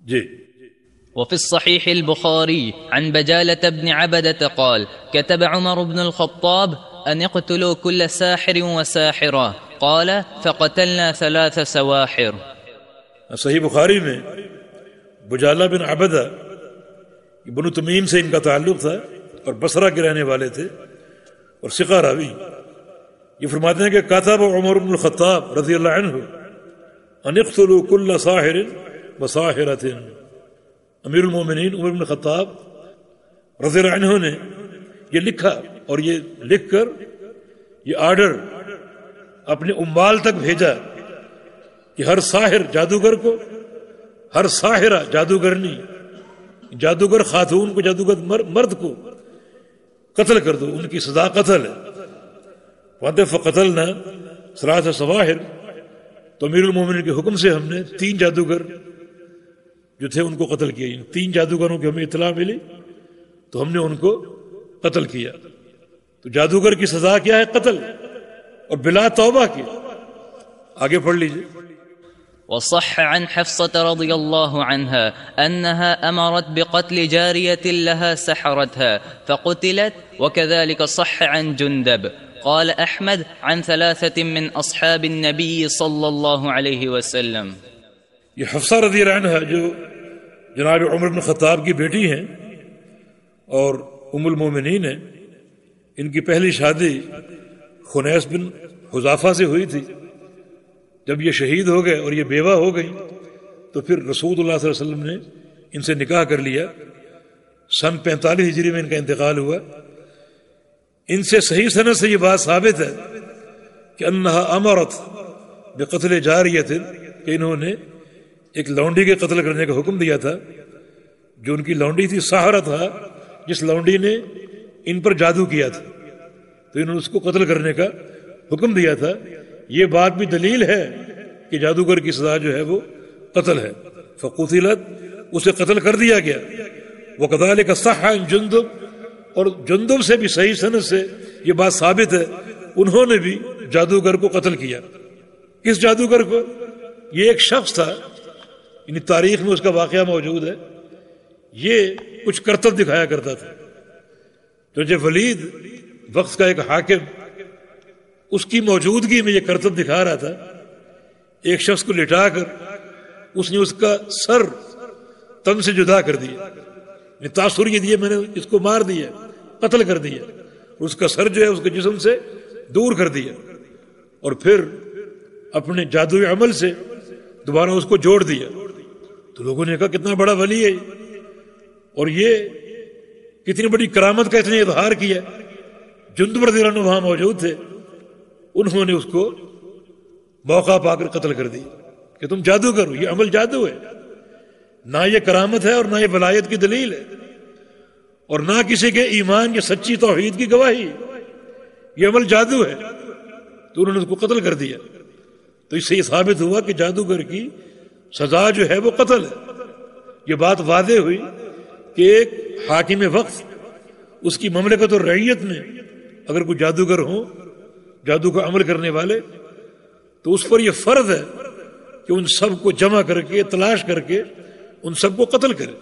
جی. وفي الصحيح البخاري عن بجالة بن عبدة قال كتب عمر بن الخطاب أن يقتلوا كل ساحر وساحرة قال فقتلنا 3 سواحر. صحیح بخاری میں بجالہ بن عبدہ بنو تمیم سے ان کا تعلق تھا اور بصرہ کے رہنے والے تھے اور ثقہ راوی. یہ فرماتے ہیں کہ کاتب عمر بن الخطاب رضی اللہ عنہ ان اقتلوا كل ساحر وساحرۃ. امیر المومنین عمر بن الخطاب رضی اللہ عنہ نے یہ لکھا اور یہ لکھ کر یہ آرڈر اپنے اموال تک بھیجا کہ ہر ساحر جادوگر کو، ہر ساحرہ جادوگرنی، جادوگر خاتون کو، جادوگر مرد کو قتل کر دو، ان کی سزا قتل ہے. فقتلنا 3 سواحر. تو امیر المومنین کے حکم سے ہم نے 3 جادوگر جو تھے ان کو قتل کیا. 3 جادوگروں کی ہمیں اطلاع ملی تو ہم نے ان کو قتل کیا. تو جادوگر کی سزا کیا ہے؟ قتل، اور بلا توبہ کی. آگے پڑھ لیجیے. وصح عن حفصة رضي الله عنها أنها أمرت بقتل جارية لها سحرتها فقتلت، وكذلك صح عن جندب. قال أحمد عن 3 من أصحاب النبي صلى الله عليه وسلم. یہ حفصہ رضی اللہ عنہ جو جناب عمر بن خطاب کی بیٹی ہیں اور ام المومنین ہیں، ان کی پہلی شادی خنیس بن حذافہ سے ہوئی تھی. جب یہ شہید ہو گئے اور یہ بیوہ ہو گئی تو پھر رسول اللہ صلی اللہ علیہ وسلم نے ان سے نکاح کر لیا. سن 45 ہجری میں ان کا انتقال ہوا. ان سے صحیح سند سے یہ بات ثابت ہے کہ انہا امرت بقتل جاریۃ، کہ انہوں نے ایک لونڈی کے قتل کرنے کا حکم دیا تھا. جو ان کی لونڈی تھی ساحرہ تھا، جس لونڈی نے ان پر جادو کیا تھا، تو انہوں نے اس کو قتل کرنے کا حکم دیا تھا. یہ بات بھی دلیل ہے کہ جادوگر کی سزا جو ہے وہ قتل ہے. فقتلت، اسے قتل کر دیا گیا. وکذالک صح عن جندب، اور جندب سے بھی صحیح سند سے یہ بات ثابت ہے انہوں نے بھی جادوگر کو قتل کیا. کس جادوگر کو؟ یہ ایک شخص تھا، یعنی تاریخ میں اس کا واقعہ موجود ہے. یہ کچھ کرتب دکھایا کرتا تھا. تو جب ولید وقت کا ایک حاکم اس کی موجودگی میں یہ کرتب دکھا رہا تھا، ایک شخص کو لٹا کر اس نے اس کا سر تن سے جدا کر دیا. تاثر یہ دیا میں نے اس کو مار دیا، قتل کر دیا. اس کا سر جو ہے اس کے جسم سے دور کر دیا اور پھر اپنے جادوئی عمل سے دوبارہ اس کو جوڑ دیا. تو لوگوں نے کہا کتنا بڑا ولی ہے اور یہ کتنی بڑی کرامت کا اس نے اظہار کیا. جندب رضی اللہ عنہ وہاں موجود تھے. انہوں نے اس کو موقع پا کر قتل کر دیا کہ تم جادوگر ہو، یہ عمل جادو ہے. نہ یہ کرامت ہے اور نہ یہ ولایت کی دلیل ہے اور نہ کسی کے ایمان یا سچی توحید کی گواہی. یہ عمل جادو ہے. تو انہوں نے اس کو قتل کر دیا. تو اس سے یہ ثابت ہوا کہ جادوگر کی سزا جو ہے وہ قتل ہے. یہ بات واضح ہوئی کہ ایک حاکم وقت، اس کی مملکت اور رعیت میں اگر کوئی جادوگر ہوں، جادو کا عمل کرنے والے، تو اس پر یہ فرض ہے کہ ان سب کو جمع کر کے، تلاش کر کے ان سب کو قتل کرے.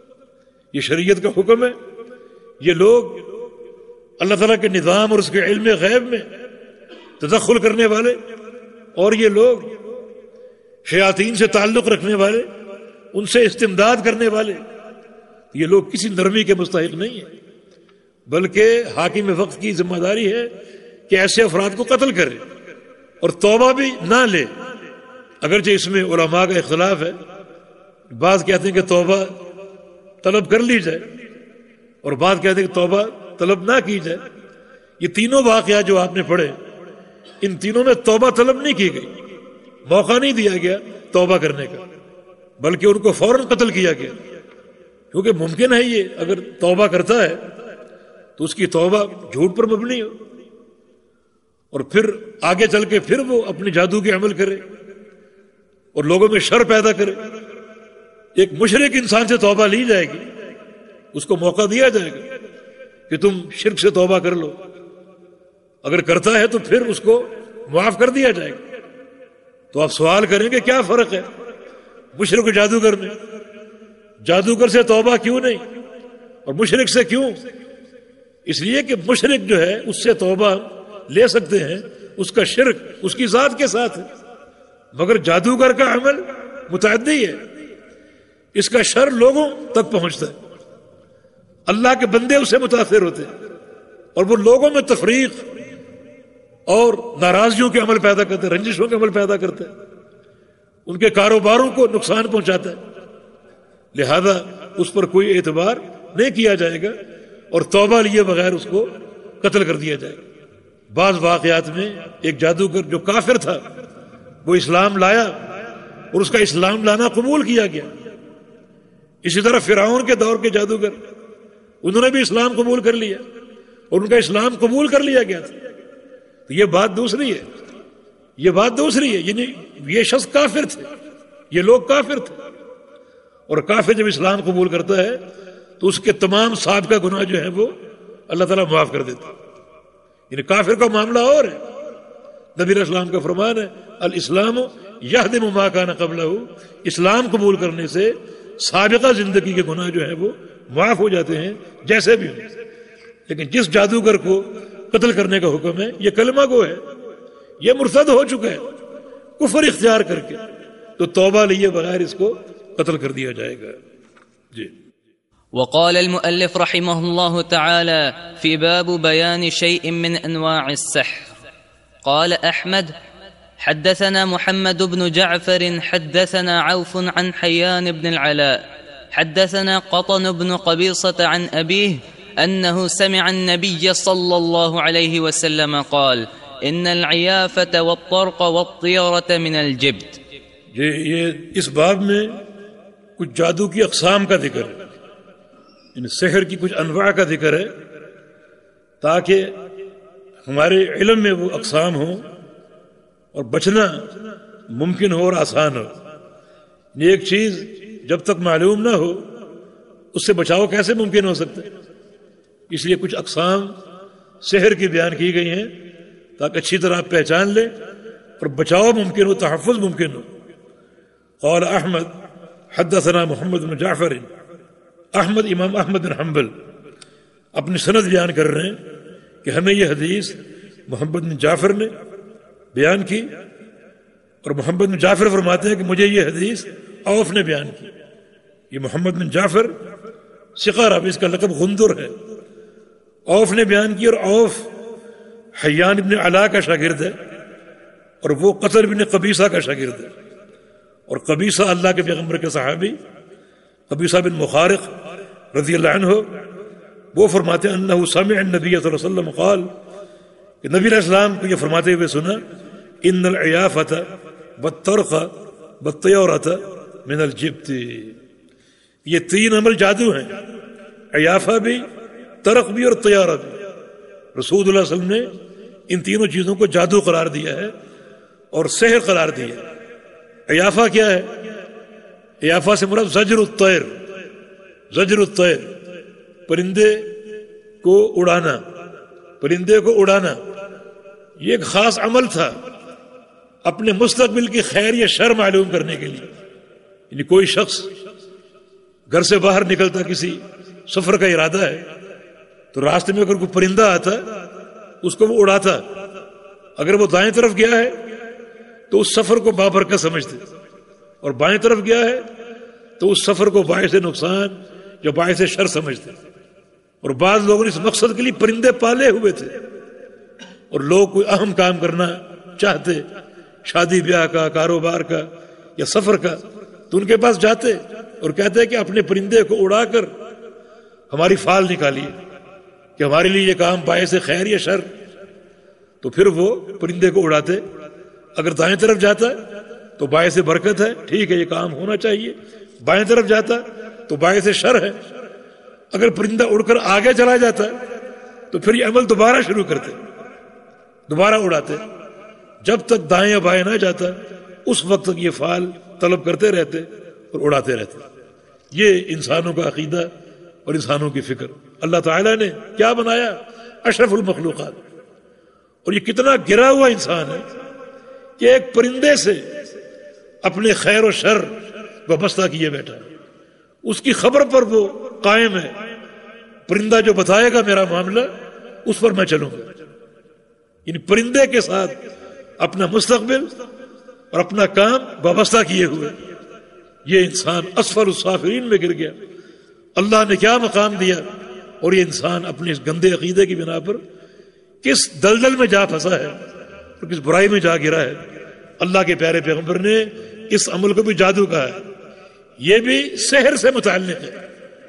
یہ شریعت کا حکم ہے. یہ لوگ اللہ تعالیٰ کے نظام اور اس کے علم غیب میں تدخل کرنے والے اور یہ لوگ شیاطین سے تعلق رکھنے والے، ان سے استمداد کرنے والے، یہ لوگ کسی نرمی کے مستحق نہیں ہیں، بلکہ حاکم وقت کی ذمہ داری ہے کہ ایسے افراد کو قتل کرے اور توبہ بھی نہ لے. اگرچہ اس میں علماء کا اختلاف ہے. بعض کہتے ہیں کہ توبہ طلب کر لی جائے اور بعض کہتے ہیں کہ توبہ طلب نہ کی جائے. یہ تینوں واقعات جو آپ نے پڑھے، ان تینوں میں توبہ طلب نہیں کی گئی، موقع نہیں دیا گیا توبہ کرنے کا، بلکہ ان کو فوراً قتل کیا گیا. کیونکہ ممکن ہے یہ اگر توبہ کرتا ہے تو اس کی توبہ جھوٹ پر مبنی ہو اور پھر آگے چل کے پھر وہ اپنے جادو کے عمل کرے اور لوگوں میں شر پیدا کرے. ایک مشرک انسان سے توبہ لی جائے گی، اس کو موقع دیا جائے گا کہ تم شرک سے توبہ کر لو. اگر کرتا ہے تو پھر اس کو معاف کر دیا جائے گا. تو آپ سوال کریں گے کیا فرق ہے مشرک و جادوگر میں؟ جادوگر سے توبہ کیوں نہیں اور مشرک سے کیوں؟ اس لیے کہ مشرک جو ہے اس سے توبہ لے سکتے ہیں، اس کا شرک اس کی ذات کے ساتھ ہے، مگر جادوگر کا عمل متعدی ہے، اس کا شر لوگوں تک پہنچتا ہے، اللہ کے بندے اسے متاثر ہوتے ہیں اور وہ لوگوں میں تفریق اور ناراضگیوں کے عمل پیدا کرتے ہیں، رنجشوں کے عمل پیدا کرتے ہیں، ان کے کاروباروں کو نقصان پہنچاتا ہے، لہذا اس پر کوئی اعتبار نہیں کیا جائے گا اور توبہ لیے بغیر اس کو قتل کر دیا جائے گا۔ بعض واقعات میں ایک جادوگر جو کافر تھا وہ اسلام لایا اور اس کا اسلام لانا قبول کیا گیا۔ اسی طرح فرعون کے دور کے جادوگر انہوں نے بھی اسلام قبول کر لیا اور ان کا اسلام قبول کر لیا گیا تھا۔ تو یہ بات دوسری ہے، یہ بات دوسری ہے، یعنی یہ شخص کافر تھے، یہ لوگ کافر تھے، اور کافر جب اسلام قبول کرتا ہے تو اس کے تمام سابقہ گناہ جو ہیں وہ اللہ تعالیٰ معاف کر دیتا ہے۔ یعنی کافر کا معاملہ اور ہے، نبی علیہ السلام کا فرمان ہے الاسلام یہدم ما کان قبلہ، اسلام قبول کرنے سے سابقہ زندگی کے گناہ جو ہیں وہ معاف ہو جاتے ہیں جیسے بھی ہوں۔ لیکن جس جادوگر کو قتل کرنے کا حکم ہے یہ کلمہ گو ہے، یہ مرتد ہو چکا ہے کفر اختیار کر کے، تو توبہ لیے بغیر اس کو قتل کر دیا جائے گا۔ جی۔ وقال المؤلف رحمه الله تعالى في باب بيان شيء من أنواع السحر، قال أحمد حدثنا محمد بن جعفر حدثنا عوف عن حيان بن العلاء حدثنا قطن بن قبيصة عن أبيه أنه سمع النبي صلى الله عليه وسلم قال إن العيافة والطرق والطيرة من الجبت۔ یہ اس باب میں کچھ جادو کی اقسام کا ذکر ہے، ان سحر کی کچھ انواع کا ذکر ہے تاکہ ہمارے علم میں وہ اقسام ہوں اور بچنا ممکن ہو اور آسان ہو۔ ایک چیز جب تک معلوم نہ ہو اس سے بچاؤ کیسے ممکن ہو سکتا ہے؟ اس لیے کچھ اقسام سحر کی بیان کی گئی ہیں تاکہ اچھی طرح آپ پہچان لیں اور بچاؤ ممکن ہو، تحفظ ممکن ہو۔ قال احمد حدثنا محمد بن جعفر، احمد امام احمد بن حنبل اپنی سند بیان کر رہے ہیں کہ ہمیں یہ حدیث محمد بن جعفر نے بیان کی، اور محمد بن جعفر فرماتے ہیں کہ مجھے یہ حدیث عوف نے بیان کی۔ یہ محمد بن جعفر ثقہ راوی، اس کا لقب غندر ہے، عوف نے بیان کی، اور عوف حیان بن علا کا شاگرد ہے اور وہ قطر بن قبیصہ کا شاگرد ہے، اور قبیصہ اللہ کے پیغمبر کے صحابی قبیصہ بن مخارق رضی اللہ عنہ وہ فرماتے ہیں انہ سمع النبی صلی اللہ علیہ وسلم قال، کہ نبی علیہ السلام کو یہ فرماتے ہوئے سنا ان العیافۃ والطرق والطیرۃ من الجبت، یہ تین عمل جادو ہیں، عیافہ بھی، طرق بھی اور طیارہ بھی۔ رسول اللہ علیہ وسلم نے ان تینوں چیزوں کو جادو قرار دیا ہے اور سحر قرار دیا ہے۔ عیافہ کیا ہے؟ عیافہ سے مراد زجر الطیر، زجر الطیر، پرندے کو اڑانا، پرندے کو اڑانا۔ یہ ایک خاص عمل تھا اپنے مستقبل کی خیر یا شر معلوم کرنے کے لیے، یعنی کوئی شخص گھر سے باہر نکلتا، کسی سفر کا ارادہ ہے، تو راستے میں اگر کوئی پرندہ آتا اس کو وہ اڑاتا، اگر وہ دائیں طرف گیا ہے تو اس سفر کو بابرکت سمجھتے، اور بائیں طرف گیا ہے تو اس سفر کو باعث نقصان یا باعث شر سمجھتے۔ اور بعض لوگوں نے اس مقصد کے لیے پرندے پالے ہوئے تھے، اور لوگ کوئی اہم کام کرنا چاہتے، شادی بیاہ کا، کاروبار کا یا سفر کا، تو ان کے پاس جاتے اور کہتے کہ اپنے پرندے کو اڑا کر ہماری فال نکالیے کہ ہمارے لیے یہ کام باعث خیر یا شر، تو پھر وہ پرندے کو اڑاتے۔ اگر دائیں طرف جاتا تو باعث برکت ہے، ٹھیک ہے یہ کام ہونا چاہیے، بائیں طرف جاتا تو باعث شر ہے۔ اگر پرندہ اڑ کر آگے چلا جاتا تو پھر یہ عمل دوبارہ شروع کرتے، دوبارہ اڑاتے، جب تک دائیں یا بائیں نہ جاتا اس وقت تک یہ فال طلب کرتے رہتے اور اڑاتے رہتے۔ یہ انسانوں کا عقیدہ اور انسانوں کی فکر۔ اللہ تعالیٰ نے کیا بنایا؟ اشرف المخلوقات، اور یہ کتنا گرا ہوا انسان ہے کہ ایک پرندے سے اپنے خیر و شر وابستہ کیے بیٹھا ہے، اس کی خبر پر وہ قائم ہے. پرندہ جو بتائے گا میرا معاملہ اس پر میں چلوں گا. یعنی پرندے کے ساتھ اپنا مستقبل اور اپنا کام وابستہ کیے ہوئے یہ انسان اسفل السافلین میں گر گیا. اللہ نے کیا مقام دیا اور یہ انسان اپنے اس گندے عقیدے کی بنا پر کس دلدل میں جا پھنسا ہے اور کس برائی میں جا گرا ہے. اللہ کے پیارے پیغمبر نے اس عمل کو بھی جادو کہا ہے. یہ بھی سحر سے متعلق ہے.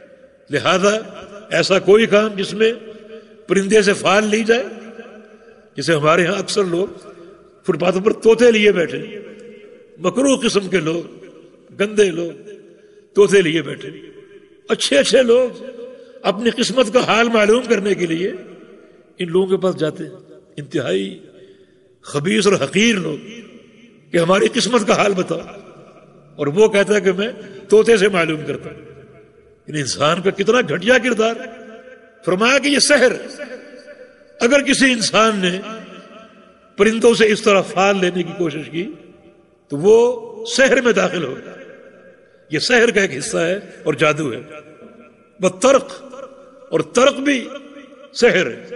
لہذا ایسا کوئی کام جس میں پرندے سے فال لی جائے، جسے ہمارے ہاں اکثر لوگ فٹ پاتھوں پر طوطے لیے بیٹھے، مکروہ قسم کے لوگ، گندے لوگ طوطے لیے بیٹھے. اچھے لوگ اپنی قسمت کا حال معلوم کرنے کے لیے ان لوگوں کے پاس جاتے ہیں، انتہائی خبیث اور حقیر لوگ، کہ ہماری قسمت کا حال بتاؤ، اور وہ کہتا ہے کہ میں طوطے سے معلوم کرتا ہوں. ان انسان کا کتنا گھٹیا کردار ہے. فرمایا کہ یہ سحر ہے. اگر کسی انسان نے پرندوں سے اس طرح فال لینے کی کوشش کی تو وہ سحر میں داخل ہوگا. یہ سحر کا ایک حصہ ہے اور جادو ہے. ترق، اور ترق بھی سحر ہے.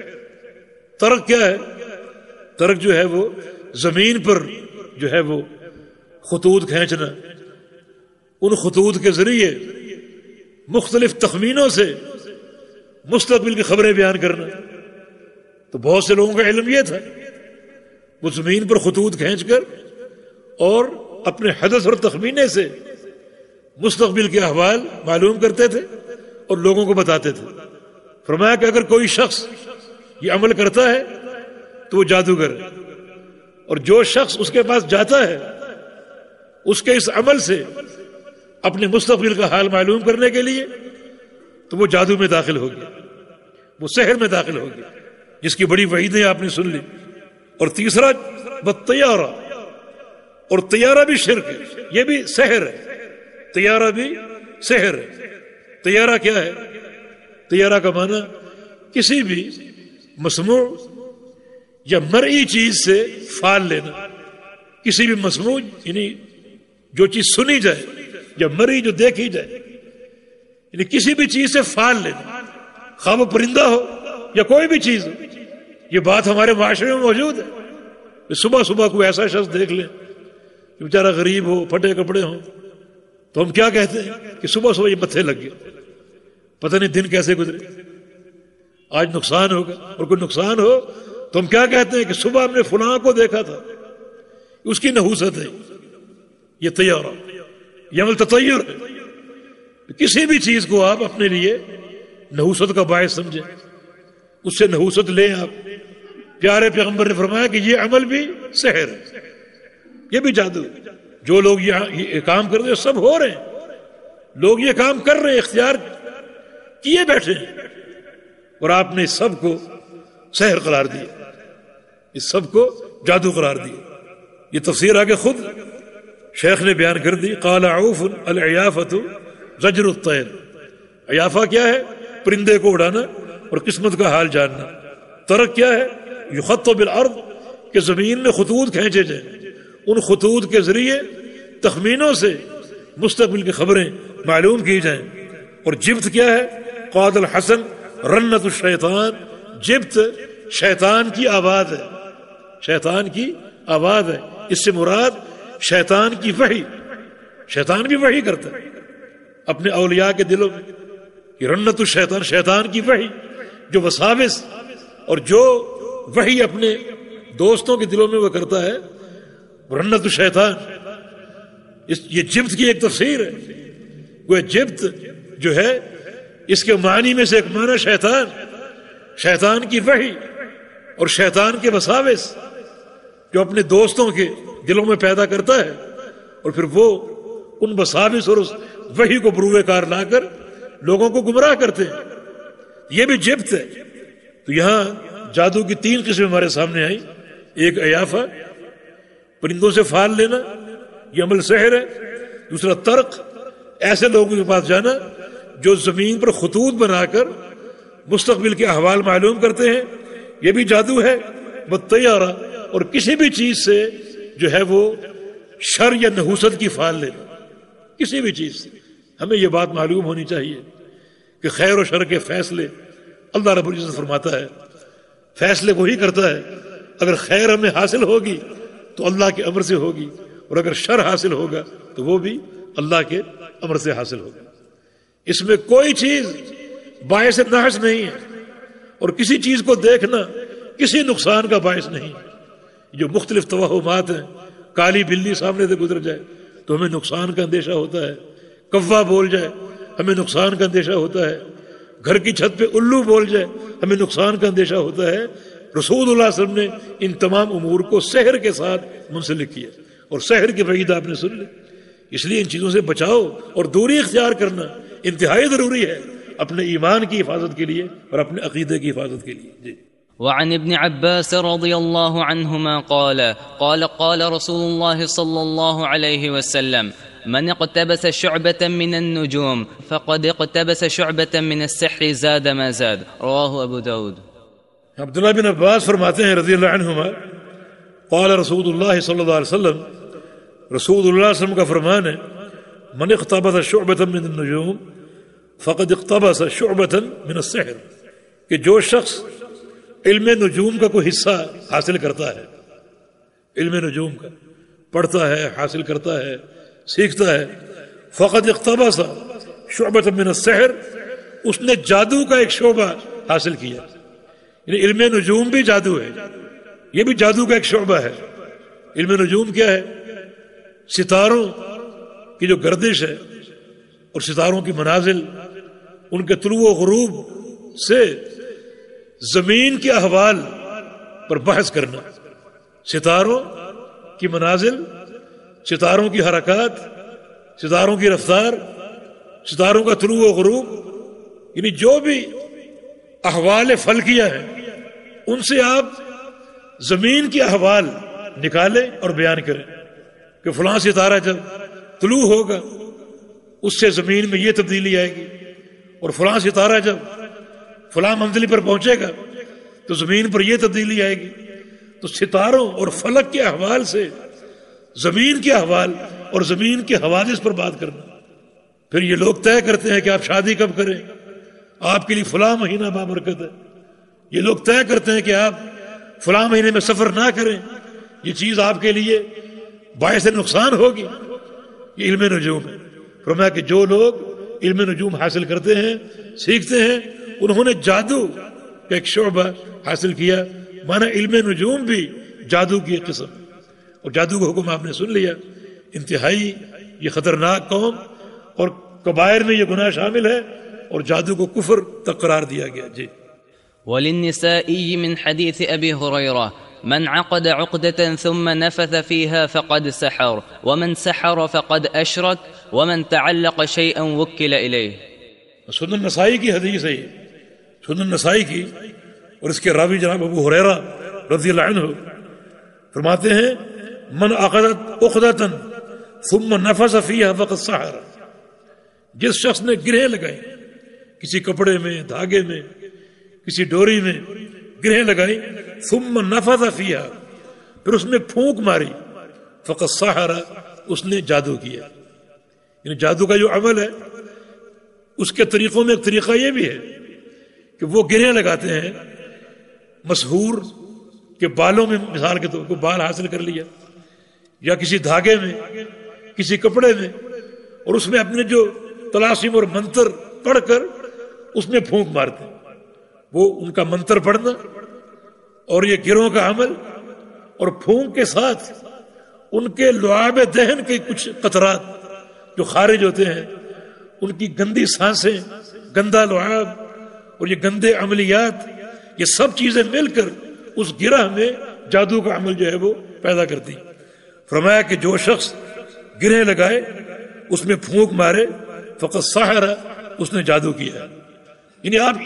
ترق کیا ہے؟ ترق جو ہے وہ زمین پر جو ہے وہ خطوط کھینچنا، ان خطوط کے ذریعے مختلف تخمینوں سے مستقبل کی خبریں بیان کرنا. تو بہت سے لوگوں کا علم یہ تھا، وہ زمین پر خطوط کھینچ کر اور اپنے حدث اور تخمینے سے مستقبل کے احوال معلوم کرتے تھے اور لوگوں کو بتاتے تھے. فرمایا کہ اگر کوئی شخص یہ عمل کرتا ہے تو وہ جادوگر ہے، اور جو شخص اس کے پاس جاتا ہے اس کے اس عمل سے اپنے مستقبل کا حال معلوم کرنے کے لیے تو وہ جادو میں داخل ہو گیا، وہ سحر میں داخل ہو گیا، جس کی بڑی وعیدیں آپ نے سن لی. اور تیسرا طیارہ، اور طیارہ بھی شرک ہے، یہ بھی سحر ہے. طیارہ بھی سحر ہے. طیارہ کیا ہے؟ طیارہ کا معنی کسی بھی مسموع یا مرئی چیز سے فال لینا. کسی بھی مسموع یعنی جو چیز سنی جائے یا مرئی جو دیکھی جائے، یعنی کسی بھی چیز سے فال لینا، خواہ وہ پرندہ ہو یا کوئی بھی چیز ہو. یہ بات ہمارے معاشرے میں موجود ہے. صبح صبح کوئی ایسا شخص دیکھ لیں کہ بیچارہ غریب ہو، پھٹے کپڑے ہوں، تو ہم کیا کہتے ہیں کہ صبح صبح یہ متھے لگ گئے، پتہ نہیں دن کیسے گزرے، آج نقصان ہوگا. اور کوئی نقصان ہو تو ہم کیا کہتے ہیں کہ صبح ہم نے فلاں کو دیکھا تھا، اس کی نحوست ہے. یہ طیارہ، یہ عمل تطیر ہے. کسی بھی چیز کو آپ اپنے لیے نحوست کا باعث سمجھیں، اس سے نحوست لیں آپ. پیارے پیغمبر نے فرمایا کہ یہ عمل بھی سحر ہے، یہ بھی جادو. جو لوگ یہ کام کر رہے ہیں سب ہو رہے ہیں، لوگ یہ کام کر رہے ہیں، اختیار کیے بیٹھے ہیں، اور آپ نے اس سب کو سحر قرار دیا، اس سب کو جادو قرار دیا. یہ تفسیر آگے خود شیخ نے بیان کر دی. قال عوف العیافۃ زجر الطیر. عیافہ کیا ہے؟ پرندے کو اڑانا اور قسمت کا حال جاننا. ترک کیا ہے؟ یخط بالارض، کہ زمین میں خطوط کھینچے جائیں، ان خطوط کے ذریعے تخمینوں سے مستقبل کی خبریں معلوم کی جائیں. اور جبت کیا ہے؟ قاد الحسن رنت الشیطان. جبت شیطان کی آواز ہے، شیطان کی آواز ہے. اس سے مراد شیطان کی وحی. شیطان بھی وحی کرتا ہے اپنے اولیاء کے دلوں میں. یہ رنت الشیطان، شیطان کی وحی جو وساوس اور جو وحی اپنے دوستوں کے دلوں میں وہ کرتا ہے، رنت الشیطان. یہ جبت کی ایک تفسیر ہے. وہ جبت جو ہے اس کے معنی میں سے ایک معنی شیطان، شیطان کی وحی اور شیطان کے وساوس جو اپنے دوستوں کے دلوں میں پیدا کرتا ہے، اور پھر وہ ان وساوس اور اس وحی کو بروئے کار لا کر لوگوں کو گمراہ کرتے ہیں. یہ بھی جبت ہے. تو یہاں جادو کی 3 قسمیں ہمارے سامنے آئی. ایک عیافہ، پرندوں سے فال لینا، یہ عمل سحر ہے. دوسرا ترق، ایسے لوگوں کے پاس جانا جو زمین پر خطوط بنا کر مستقبل کے احوال معلوم کرتے ہیں، یہ بھی جادو ہے. طیارہ، اور کسی بھی چیز سے جو ہے وہ شر یا نحوست کی فال لینا، کسی بھی چیز سے. ہمیں یہ بات معلوم ہونی چاہیے کہ خیر و شر کے فیصلے اللہ رب العزت فرماتا ہے، فیصلے وہی کرتا ہے. اگر خیر ہمیں حاصل ہوگی تو اللہ کے امر سے ہوگی، اور اگر شر حاصل ہوگا تو وہ بھی اللہ کے امر سے حاصل ہوگا. اس میں کوئی چیز باعث نحس نہیں ہے، اور کسی چیز کو دیکھنا کسی نقصان کا باعث نہیں. جو مختلف توہمات ہیں، کالی بلی سامنے سے گزر جائے تو ہمیں نقصان کا اندیشہ ہوتا ہے، کوا بول جائے ہمیں نقصان کا اندیشہ ہوتا ہے، گھر کی چھت پہ الو بول جائے ہمیں نقصان کا اندیشہ ہوتا ہے. رسول اللہ صلی اللہ علیہ وسلم نے ان تمام امور کو سحر کے ساتھ منسلک کیا، اور سحر کے وعید آپ نے سن لی. اس لیے ان چیزوں سے بچاؤ اور دوری اختیار کرنا انتہائی ضروری ہے اپنے ایمان کی حفاظت کے لیے اور اپنے عقیدے کی حفاظت کے لیے. جی. وعن ابن عباس رضي الله عنهما قال رسول الله صلى الله عليه وسلم من اقتبس شعبة من النجوم فقد اقتبس شعبة من السحر زاد ما زاد. رواه ابو داود. عبداللہ بن عباس فرماتے ہیں رضی اللہ عنہما، قال رسول اللہ صلی اللہ علیہ وسلم، رسول اللہ صلی اللہ علیہ وسلم کا فرمان ہے، من اقتبس شعبة من النجوم فقد اقتبس شعبة من السحر، کہ جو شخص علم نجوم کا کوئی حصہ حاصل کرتا ہے، علم نجوم کا پڑھتا ہے، حاصل کرتا ہے، سیکھتا ہے، فقد اقتبس شعبۃ من السحر، اس نے جادو کا ایک شعبہ حاصل کیا. یعنی علم نجوم بھی جادو ہے، یہ بھی جادو کا ایک شعبہ ہے. علم نجوم کیا ہے؟ ستاروں کی جو گردش ہے اور ستاروں کی منازل، ان کے طلوع و غروب سے زمین کے احوال پر بحث کرنا، ستاروں کی منازل، ستاروں کی حرکات، ستاروں کی رفتار، ستاروں کا طلوع و غروب، یعنی جو بھی احوال فلکیہ ہیں ان سے آپ زمین کے احوال نکالیں اور بیان کریں کہ فلاں ستارہ جب طلوع ہوگا اس سے زمین میں یہ تبدیلی آئے گی، اور فلاں ستارہ جب فلاں منزل پر پہنچے گا تو زمین پر یہ تبدیلی آئے گی. تو ستاروں اور فلک کے احوال سے زمین کے احوال اور زمین کے حوادث پر بات کرنا. پھر یہ لوگ طے کرتے ہیں کہ آپ شادی کب کریں، آپ کے لیے فلاں مہینہ بابرکت ہے. یہ لوگ طے کرتے ہیں کہ آپ فلاں مہینے میں سفر نہ کریں، یہ چیز آپ کے لیے باعث نقصان ہوگی. یہ علم نجوم ہے. فرمایا کہ جو لوگ علم نجوم حاصل کرتے ہیں، سیکھتے ہیں، انہوں نے جادو کا ایک شعبہ حاصل کیا. مانا علم نجوم بھی جادو کی ایک قسم، اور جادو کا حکم آپ نے سن لیا. انتہائی یہ خطرناک قوم، اور کبائر میں یہ گناہ شامل ہے، اور جادو کو کفر تک قرار دیا گیا. جی. وللنسائي من حديث أبي هريرة من عقد عقدة ثم نفث فيها فقد سحر ومن سحر فقد أشرك ومن تعلق شيئا وكل إليه. سنن نسائی کی حدیث ہے، سنن نسائی کی، اور اس کے راوی جناب ابو ہریرہ رضی اللہ عنہ فرماتے ہیں من عقدت عقدة ثم نفث فيها فقد سحر. جس شخص نے گرہیں لگائی کسی کپڑے میں، دھاگے میں، کسی ڈوری میں گرہیں لگائی، ثم نفث فيها، پھر اس میں پھونک ماری، فقد سحر، اس نے جادو کیا. یعنی جادو کا جو عمل ہے اس کے طریقوں میں ایک طریقہ یہ بھی ہے کہ وہ گرہیں لگاتے ہیں مسحور کے بالوں میں، مثال کے طور پر بال حاصل کر لیا، یا کسی دھاگے میں، کسی کپڑے میں، اور اس میں اپنے جو طلاسم اور منتر پڑھ کر اس میں پھونک مارتے ہیں. وہ ان کا منتر پڑھنا اور یہ گروہ کا عمل، اور پھونک کے ساتھ ان کے لعاب دہن کے کچھ قطرات جو خارج ہوتے ہیں، ان کی گندی سانسیں، گندا لعاب اور یہ گندے عملیات، یہ سب چیزیں مل کر اس گرہ میں جادو کا عمل جو ہے وہ پیدا کرتی. فرمایا کہ جو شخص گرہیں لگائے اس میں پھونک مارے، فقط سحر، اس نے جادو کیا. یعنی آپ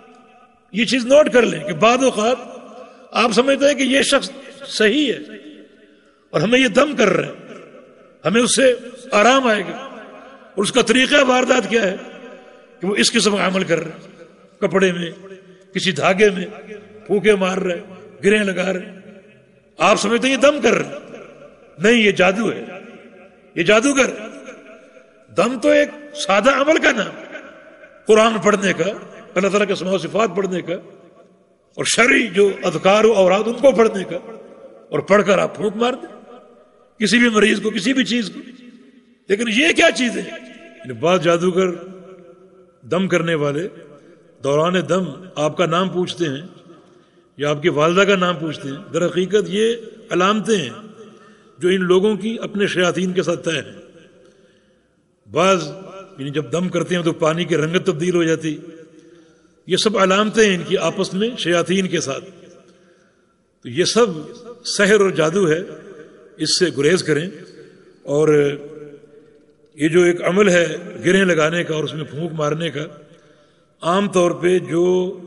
یہ چیز نوٹ کر لیں کہ بعض اوقات آپ سمجھتے ہیں کہ یہ شخص صحیح ہے اور ہمیں یہ دم کر رہا ہے، ہمیں اس سے آرام آئے گا، اور اس کا طریقہ واردات کیا ہے کہ وہ اس قسم کا عمل کر رہے ہیں، کپڑے میں، کسی دھاگے میں پھونکے مار رہے، گرہیں لگا رہے. آپ سمجھتے ہیں یہ دم کر رہے، نہیں، یہ جادو ہے، یہ جادوگر. دم تو ایک سادہ عمل کا نام، قرآن پڑھنے کا، اللہ تعالیٰ کے اسماء و صفات پڑھنے کا، اور شرعی جو اذکار و اوراد ان کو پڑھنے کا، اور پڑھ کر آپ پھونک مار دیں کسی بھی مریض کو، کسی بھی چیز کو۔ لیکن یہ کیا چیز ہے؟ بعض جادوگر دم کرنے والے دوران دم آپ کا نام پوچھتے ہیں یا آپ کی والدہ کا نام پوچھتے ہیں، در حقیقت یہ علامتیں ہیں جو ان لوگوں کی اپنے شیاطین کے ساتھ طے ہیں۔ بعض جب دم کرتے ہیں تو پانی کی رنگت تبدیل ہو جاتی، یہ سب علامتیں ہیں ان کی آپس میں شیاطین کے ساتھ۔ تو یہ سب سحر اور جادو ہے، اس سے گریز کریں۔ اور یہ جو ایک عمل ہے گرہیں لگانے کا اور اس میں پھونک مارنے کا، عام طور پہ جو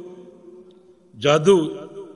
جادو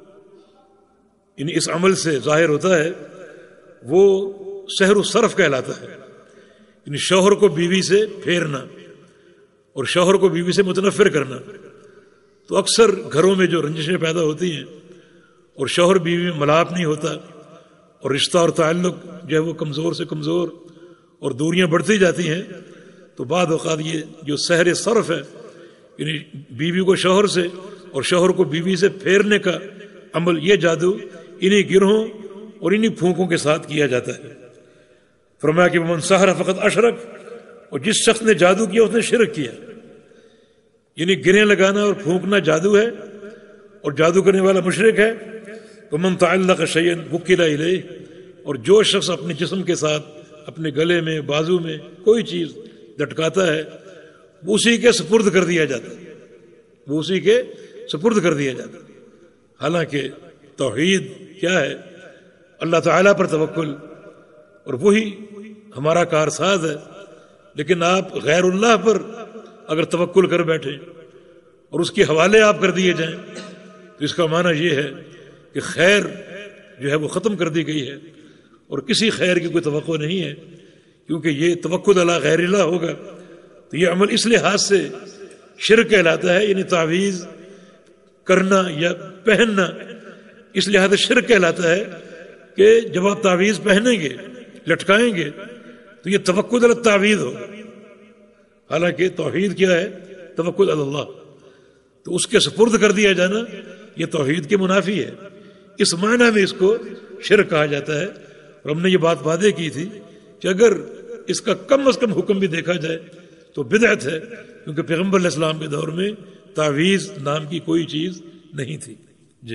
اس عمل سے ظاہر ہوتا ہے وہ سحر و صرف کہلاتا ہے، شوہر کو بیوی سے پھیرنا اور شوہر کو بیوی سے متنفر کرنا۔ تو اکثر گھروں میں جو رنجشیں پیدا ہوتی ہیں اور شوہر بیوی میں ملاپ نہیں ہوتا اور رشتہ اور تعلق جو ہے وہ کمزور سے کمزور اور دوریاں بڑھتی جاتی ہیں، تو بعض اوقات یہ جو سحر صرف ہے، یعنی بیوی کو شوہر سے اور شوہر کو بیوی سے پھیرنے کا عمل، یہ جادو انہی گرہوں اور انہی پھونکوں کے ساتھ کیا جاتا ہے۔ فرمایا کہ من سحر فقط اشرک، اور جس شخص نے جادو کیا اس نے شرک کیا، یعنی گرہیں لگانا اور پھونکنا جادو ہے اور جادو کرنے والا مشرک ہے۔ ومن تعلق شیئا وکل الیہ، اور جو شخص اپنے جسم کے ساتھ اپنے گلے میں بازو میں کوئی چیز لٹکاتا ہے وہ اسی کے سپرد کر دیا جاتا ہے، وہ اسی کے سپرد کر دیا جاتا ہے۔ حالانکہ توحید کیا ہے؟ اللہ تعالیٰ پر توکل، اور وہی ہمارا کارساز ہے۔ لیکن آپ غیر اللہ پر اگر توکل کر بیٹھیں اور اس کے حوالے آپ کر دیے جائیں تو اس کا معنی یہ ہے کہ خیر جو ہے وہ ختم کر دی گئی ہے اور کسی خیر کی کوئی توقع نہیں ہے، کیونکہ یہ توکل علی غیر اللہ ہوگا تو یہ عمل اس لحاظ سے شرک کہلاتا ہے، یعنی تعویذ کرنا یا پہننا اس لحاظ سے شرک کہلاتا ہے کہ جب آپ تعویذ پہنیں گے، لٹکائیں گے، تو یہ توکل علی التعویذ ہوگا۔ حالانکہ توحید کیا ہے؟ توکل علی اللہ، تو اس کے سپرد کر دیا جانا یہ توحید کے منافی ہے۔ اس معنی میں اس کو شرک کہا جاتا ہے، اور ہم نے یہ بات واضح کی تھی کہ اگر اس کا کم از کم حکم بھی دیکھا جائے تو بدعت ہے، کیونکہ پیغمبر علیہ السلام کے دور میں تعویذ نام کی کوئی چیز نہیں تھی۔ جی۔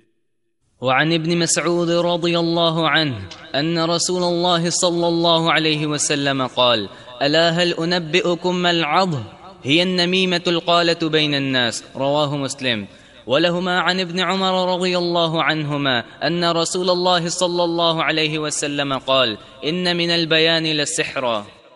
وعن ابن مسعود رضي الله عنه أن رسول الله صلى الله عليه وسلم قال: ألا هل أنبئكم ما العض؟ هي النميمة القالة بين الناس. رواه مسلم. ولهما عن ابن عمر رضي الله عنهما أن رسول الله صلى الله عليه وسلم قال: إن من البيان للسحرا.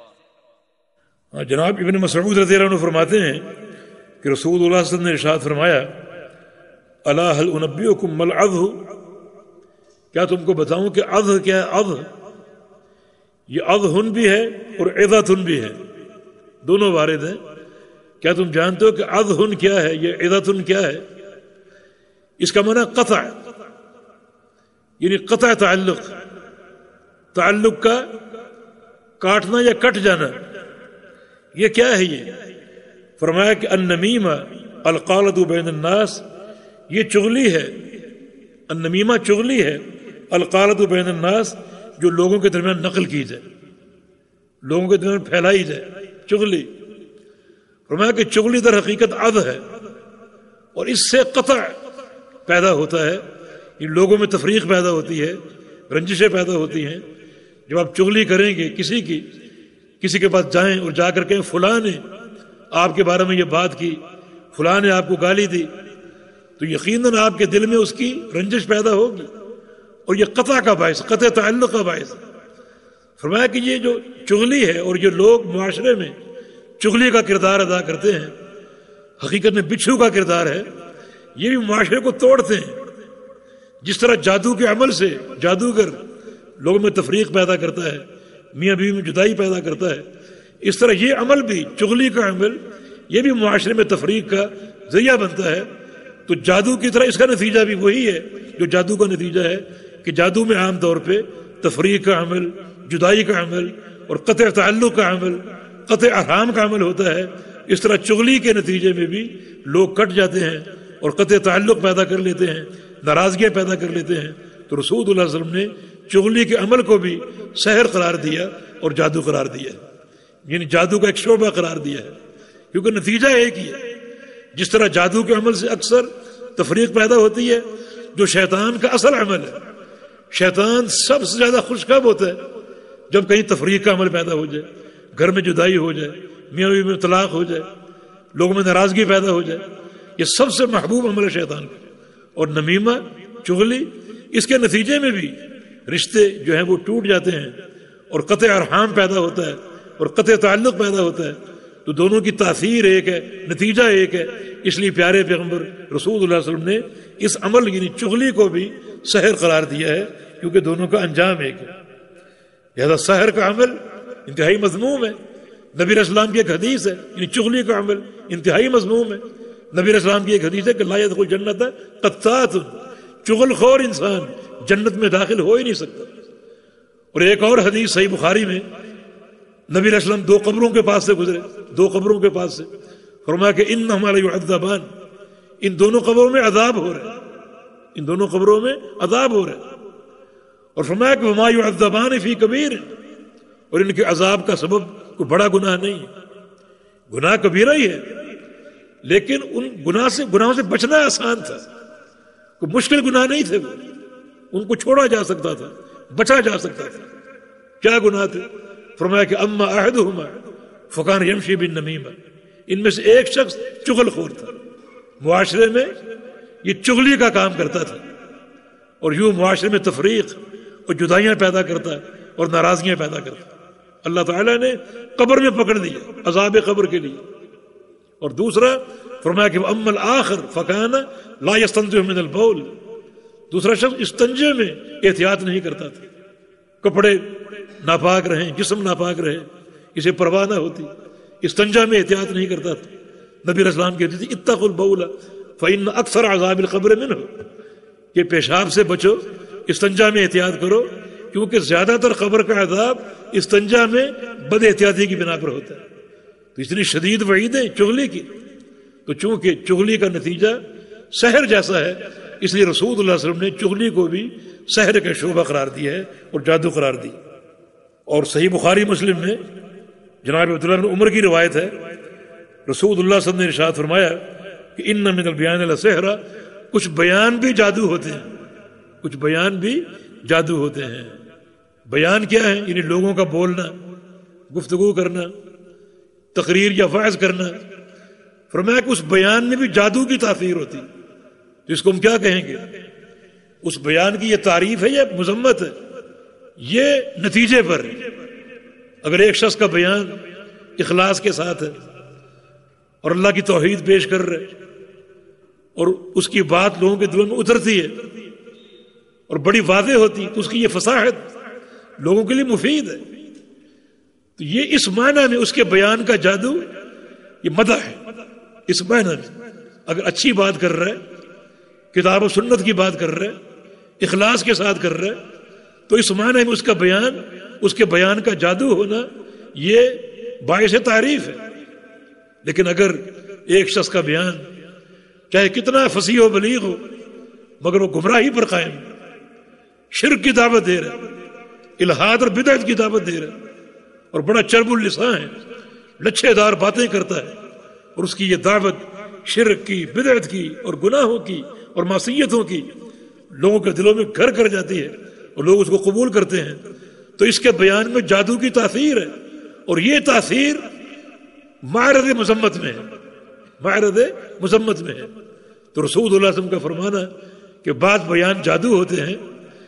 جناب ابن مسعود رضی اللہ عنہ فرماتے ہیں کہ رسول اللہ صلی اللہ علیہ وسلم نے ارشاد فرمایا: الا هل انبئکم ما العض؟ کیا تم کو بتاؤں کہ عض کیا ہے؟ عض یہ عض بھی ہے اور عضت بھی ہے، دونوں وارد ہیں۔ کیا تم جانتے ہو کہ عض کیا ہے، یہ عضت کیا ہے؟ اس کا معنی قطع، یعنی قطع تعلق، تعلق کا کاٹنا یا کٹ جانا۔ یہ کیا ہے؟ یہ فرمایا کہ النمیمہ القالۃ بین الناس، یہ چغلی ہے، النمیمہ چغلی ہے، القالۃ بین الناس جو لوگوں کے درمیان نقل کی جائے، لوگوں کے درمیان پھیلائی جائے، چغلی۔ فرمایا کہ چغلی در حقیقت عض ہے، اور اس سے قطع پیدا ہوتا ہے، ان لوگوں میں تفریق پیدا ہوتی ہے، رنجشیں پیدا ہوتی ہیں۔ جب آپ چغلی کریں گے کسی کے پاس جائیں اور جا کر کہیں فلاں نے آپ کے بارے میں یہ بات کی، فلاں نے آپ کو گالی دی، تو یقیناً آپ کے دل میں اس کی رنجش پیدا ہوگی، اور یہ قطع کا باعث، قطع تعلق کا باعث۔ فرمایا کہ یہ جو چغلی ہے اور یہ لوگ معاشرے میں چغلی کا کردار ادا کرتے ہیں، حقیقت میں بچھو کا کردار ہے، یہ بھی معاشرے کو توڑتے ہیں۔ جس طرح جادو کے عمل سے جادوگر لوگوں میں تفریق پیدا کرتا ہے، میاں بیوی میں جدائی پیدا کرتا ہے، اس طرح یہ عمل بھی، چغلی کا عمل، یہ بھی معاشرے میں تفریق کا ذریعہ بنتا ہے۔ تو جادو کی طرح اس کا نتیجہ بھی وہی ہے جو جادو کا نتیجہ ہے، کہ جادو میں عام طور پہ تفریق کا عمل، جدائی کا عمل اور قطع تعلق کا عمل قطع ارحام کا عمل ہوتا ہے، اس طرح چغلی کے نتیجے میں بھی لوگ کٹ جاتے ہیں اور قطع تعلق پیدا کر لیتے ہیں، ناراضگیاں پیدا کر لیتے ہیں۔ تو رسول اللہ علیہ وسلم نے چغلی کے عمل کو بھی سحر قرار دیا اور جادو قرار دیا ہے، یعنی جادو کا ایک شعبہ قرار دیا ہے، کیونکہ نتیجہ ایک ہی ہے۔ جس طرح جادو کے عمل سے اکثر تفریق پیدا ہوتی ہے، جو شیطان کا اصل عمل ہے، شیطان سب سے زیادہ خوش کب ہوتا ہے؟ جب کہیں تفریق کا عمل پیدا ہو جائے، گھر میں جدائی ہو جائے، میاں بیوی میں طلاق ہو جائے، لوگوں میں ناراضگی پیدا ہو جائے، یہ سب سے محبوب عمل ہے شیطان کا۔ اور نمیمہ، چغلی، اس کے نتیجے میں بھی رشتے جو ہیں وہ ٹوٹ جاتے ہیں اور قطع ارحام پیدا ہوتا ہے اور قطع تعلق پیدا ہوتا ہے۔ تو دونوں کی تاثیر ایک ہے، نتیجہ ایک ہے، اس لیے پیارے پیغمبر رسول اللہ علیہ وسلم نے اس عمل یعنی چغلی کو بھی سحر قرار دیا ہے، کیونکہ دونوں کا انجام ایک ہے۔ لہذا سحر کا عمل انتہائی مذموم ہے۔ نبی علیہ السلام کی ایک حدیث ہے، یعنی چغلی کا عمل انتہائی مذموم ہے۔ نبی علیہ السلام کی ایک حدیث ہے کہ لا يدخل جنت قطات، چغل خور انسان جنت میں داخل ہو ہی نہیں سکتا۔ اور ایک اور حدیث صحیح بخاری میں، نبی علیہ السلام دو قبروں کے پاس سے گزرے، دو قبروں کے پاس سے، فرمایا کہ انہما لیعذبان، ان دونوں قبروں میں عذاب ہو رہا ہے، ان دونوں قبروں میں عذاب ہو رہا ہے۔ اور فرمایا کہ وما یعذبان فی کبیر، اور ان کے عذاب کا سبب کوئی بڑا گناہ نہیں ہے، گناہ کبیرہ ہی ہے، لیکن ان گناہوں سے بچنا آسان تھا، کوئی مشکل گناہ نہیں تھے، وہ ان کو چھوڑا جا سکتا تھا، بچا جا سکتا تھا۔ کیا گناہ تھے؟ فرمایا کہ اما احدہما فکان یمشی بالنمیمہ، ان میں سے ایک شخص چغل خور تھا، معاشرے میں یہ چغلی کا کام کرتا تھا اور یوں معاشرے میں تفریق اور جدائیاں پیدا کرتا اور ناراضگیاں پیدا کرتا۔ اللہ تعالیٰ نے قبر میں پکڑ دیا عذاب قبر کے لیے۔ اور دوسرا فرمایا کہ اما الآخر فکان لا یستنزہ من البول، دوسرا شخص استنجے میں احتیاط نہیں کرتا تھا، کپڑے ناپاک رہیں، جسم ناپاک رہے، اسے پرواہ نہ ہوتی، استنجا میں احتیاط نہیں کرتا تھا۔ نبی علیہ السلام کہتے تھے اتقوا البول فإن اکثر عذاب القبر منہ، کہ پیشاب سے بچو، استنجا میں احتیاط کرو، کیونکہ زیادہ تر قبر کا عذاب استنجا میں بد احتیاطی کی بنا پر ہوتا ہے۔ تو اتنی شدید وعیدیں چغلی کی، تو چونکہ چغلی کا نتیجہ سحر جیسا ہے، اس لیے رسول اللہ علیہ وسلم نے چغلی کو بھی سحر کا شعبہ قرار دیا ہے اور جادو قرار دی۔ اور صحیح بخاری مسلم میں جناب عبداللہ بن عمر کی روایت ہے، رسول اللہ صلی اللہ علیہ وسلم نے ارشاد فرمایا کہ ان من البیان لسحر، کچھ بیان بھی جادو ہوتے ہیں، کچھ بیان بھی جادو ہوتے ہیں۔ بیان کیا ہے؟ یعنی لوگوں کا بولنا، گفتگو کرنا، تقریر یا وعظ کرنا۔ فرمایا کہ اس بیان میں بھی جادو کی تاثیر ہوتی، تو اس کو ہم کیا کہیں گے؟ اس بیان کی یہ تعریف ہے یا مذمت ہے؟ یہ نتیجے پر ہے۔ اگر ایک شخص کا بیان اخلاص کے ساتھ ہے اور اللہ کی توحید پیش کر رہے اور اس کی بات لوگوں کے دلوں میں اترتی ہے اور بڑی واضح ہوتی، تو اس کی یہ فصاحت لوگوں کے لیے مفید ہے۔ تو یہ اس معنی میں اس کے بیان کا جادو یہ مدح ہے، اس معنی میں اگر اچھی بات کر رہا ہے، کتاب و سنت کی بات کر رہا ہے، اخلاص کے ساتھ کر رہا ہے، تو اس معنی میں اس کا بیان، اس کے بیان کا جادو ہونا یہ باعث تعریف ہے۔ لیکن اگر ایک شخص کا بیان چاہے کتنا فصیح و بلیغ ہو مگر وہ گمراہی پر قائم، شرک کی دعوت دے رہا ہے، الحاد اور بدعت کی دعوت دے رہا ہے، اور بڑا چرب اللسان ہے، لچھے دار باتیں کرتا ہے، اور اس کی یہ دعوت شرک کی، بدعت کی اور گناہوں کی اور معصیتوں کی لوگوں کے دلوں میں گھر کر جاتی ہے اور لوگ اس کو قبول کرتے ہیں، تو اس کے بیان میں جادو کی تاثیر ہے، اور یہ تاثیر معرض مذمت میں ہے، معرض مذمت میں ہے۔ تو رسول اللہ صلی اللہ علیہ وسلم کا فرمانا کہ بعض بیان جادو ہوتے ہیں،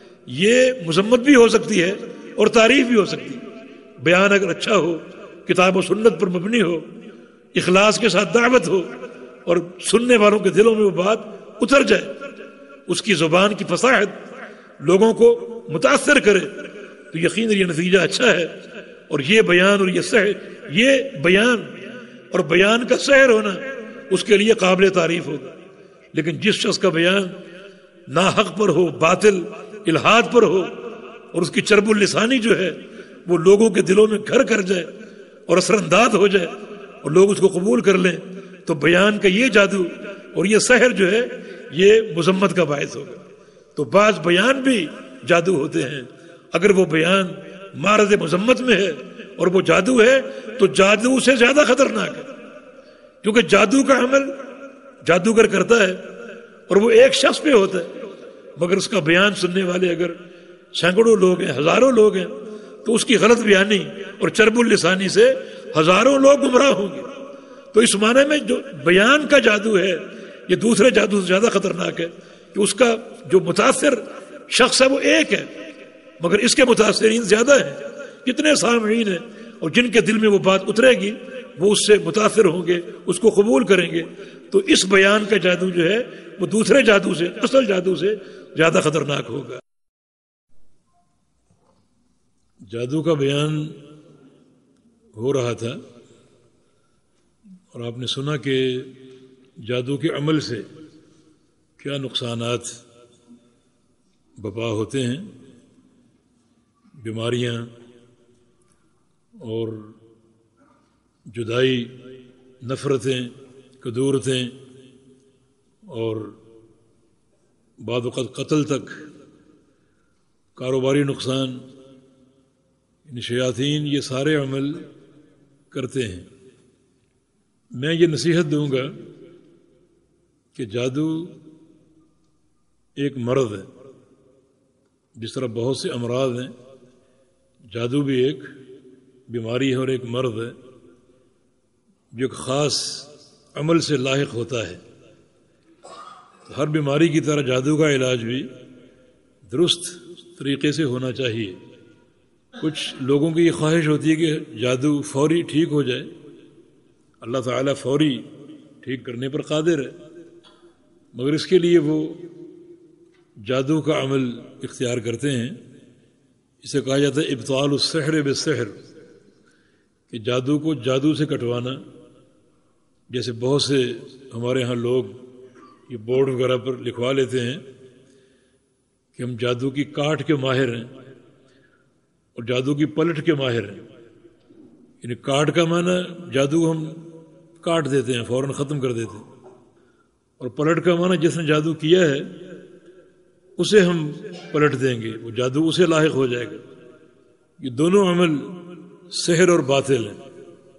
یہ مذمت بھی ہو سکتی ہے اور تعریف بھی ہو سکتی ہے۔ بیان اگر اچھا ہو، کتاب و سنت پر مبنی ہو، اخلاص کے ساتھ دعوت ہو اور سننے والوں کے دلوں میں وہ بات اتر جائے، اس کی زبان کی فصاحت لوگوں کو متاثر کرے، تو یقیناً یہ نتیجہ اچھا ہے۔ اور یہ بیان اور یہ سحر، یہ بیان اور بیان کا سحر ہونا اس کے لیے قابل تعریف ہوگا۔ لیکن جس شخص کا بیان ناحق پر ہو، باطل الحاد پر ہو، اور اس کی چرب اللسانی جو ہے وہ لوگوں کے دلوں میں گھر کر جائے اور اثر انداز ہو جائے اور لوگ اس کو قبول کر لیں، تو بیان کا یہ جادو اور یہ سحر جو ہے یہ مذمت کا باعث ہوگا۔ تو بعض بیان بھی جادو ہوتے ہیں، اگر وہ بیان معرض مذمت میں ہے اور وہ جادو ہے تو جادو سے زیادہ خطرناک ہے، کیونکہ جادو کا عمل جادوگر کرتا ہے اور وہ ایک شخص پہ ہوتا ہے، مگر اس کا بیان سننے والے اگر سینکڑوں لوگ ہیں، ہزاروں لوگ ہیں، تو اس کی غلط بیانی اور چرب اللسانی سے ہزاروں لوگ گمراہ ہوں گے۔ تو اس معنی میں جو بیان کا جادو ہے یہ دوسرے جادو سے زیادہ خطرناک ہے، کہ اس کا جو متاثر شخص ہے وہ ایک ہے، مگر اس کے متاثرین زیادہ ہیں، کتنے سامعین ہیں، اور جن کے دل میں وہ بات اترے گی وہ اس سے متاثر ہوں گے، اس کو قبول کریں گے۔ تو اس بیان کا جادو جو ہے وہ دوسرے جادو سے، اصل جادو سے زیادہ خطرناک ہوگا۔ جادو کا بیان ہو رہا تھا اور آپ نے سنا کہ جادو کے عمل سے کیا نقصانات برپا ہوتے ہیں، بیماریاں اور جدائی، نفرتیں، کدورتیں اور بعض اوقات قتل تک، کاروباری نقصان، یعنی شیاطین یہ سارے عمل کرتے ہیں۔ میں یہ نصیحت دوں گا کہ جادو ایک مرض ہے، جس طرح بہت سے امراض ہیں، جادو بھی ایک بیماری ہے اور ایک مرض ہے جو ایک خاص عمل سے لاحق ہوتا ہے۔ ہر بیماری کی طرح جادو کا علاج بھی درست طریقے سے ہونا چاہیے۔ کچھ لوگوں کی یہ خواہش ہوتی ہے کہ جادو فوری ٹھیک ہو جائے، اللہ تعالیٰ فوری ٹھیک کرنے پر قادر ہے، مگر اس کے لیے وہ جادو کا عمل اختیار کرتے ہیں۔ اسے کہا جاتا ہے ابطال السحر بالسحر، کہ جادو کو جادو سے کٹوانا۔ جیسے بہت سے ہمارے ہاں لوگ یہ بورڈ وغیرہ پر لکھوا لیتے ہیں کہ ہم جادو کی کاٹ کے ماہر ہیں اور جادو کی پلٹ کے ماہر ہیں۔ یعنی کاٹ کا معنی جادو ہم کاٹ دیتے ہیں، فوراً ختم کر دیتے ہیں، اور پلٹ کا معنی جس نے جادو کیا ہے اسے ہم پلٹ دیں گے، وہ جادو اسے لاحق ہو جائے گا۔ یہ دونوں عمل سحر اور باطل ہیں۔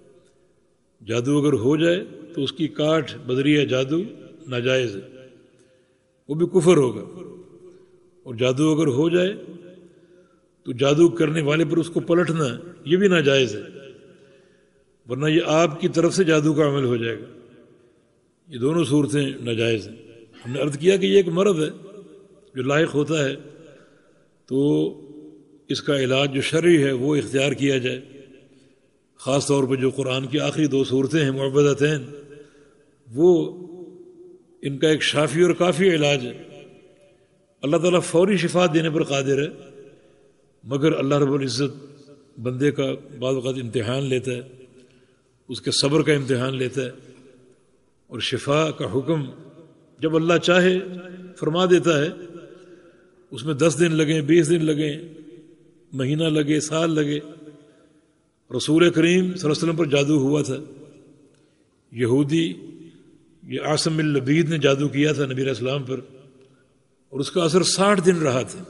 جادو اگر ہو جائے تو اس کی کاٹ بدریہ جادو ناجائز ہے، وہ بھی کفر ہوگا، اور جادو اگر ہو جائے تو جادو کرنے والے پر اس کو پلٹنا یہ بھی ناجائز ہے، ورنہ یہ آپ کی طرف سے جادو کا عمل ہو جائے گا۔ یہ دونوں صورتیں ناجائز ہیں۔ ہم نے عرض کیا کہ یہ ایک مرض ہے جو لاحق ہوتا ہے، تو اس کا علاج جو شرعی ہے وہ اختیار کیا جائے۔ خاص طور پر جو قرآن کی آخری 2 صورتیں ہیں معوذتین، وہ ان کا ایک شافی اور کافی علاج ہے۔ اللہ تعالیٰ فوری شفا دینے پر قادر ہے، مگر اللہ رب العزت بندے کا بعض اوقات امتحان لیتا ہے، اس کے صبر کا امتحان لیتا ہے، اور شفا کا حکم جب اللہ چاہے فرما دیتا ہے۔ اس میں 10 دن لگیں، 20 دن لگیں، مہینہ لگے، سال لگے۔ رسول کریم صلی اللہ علیہ وسلم پر جادو ہوا تھا، یہودی یہ عاصم اللبید نے جادو کیا تھا نبی علیہ السلام پر، اور اس کا اثر 60 دن رہا تھا۔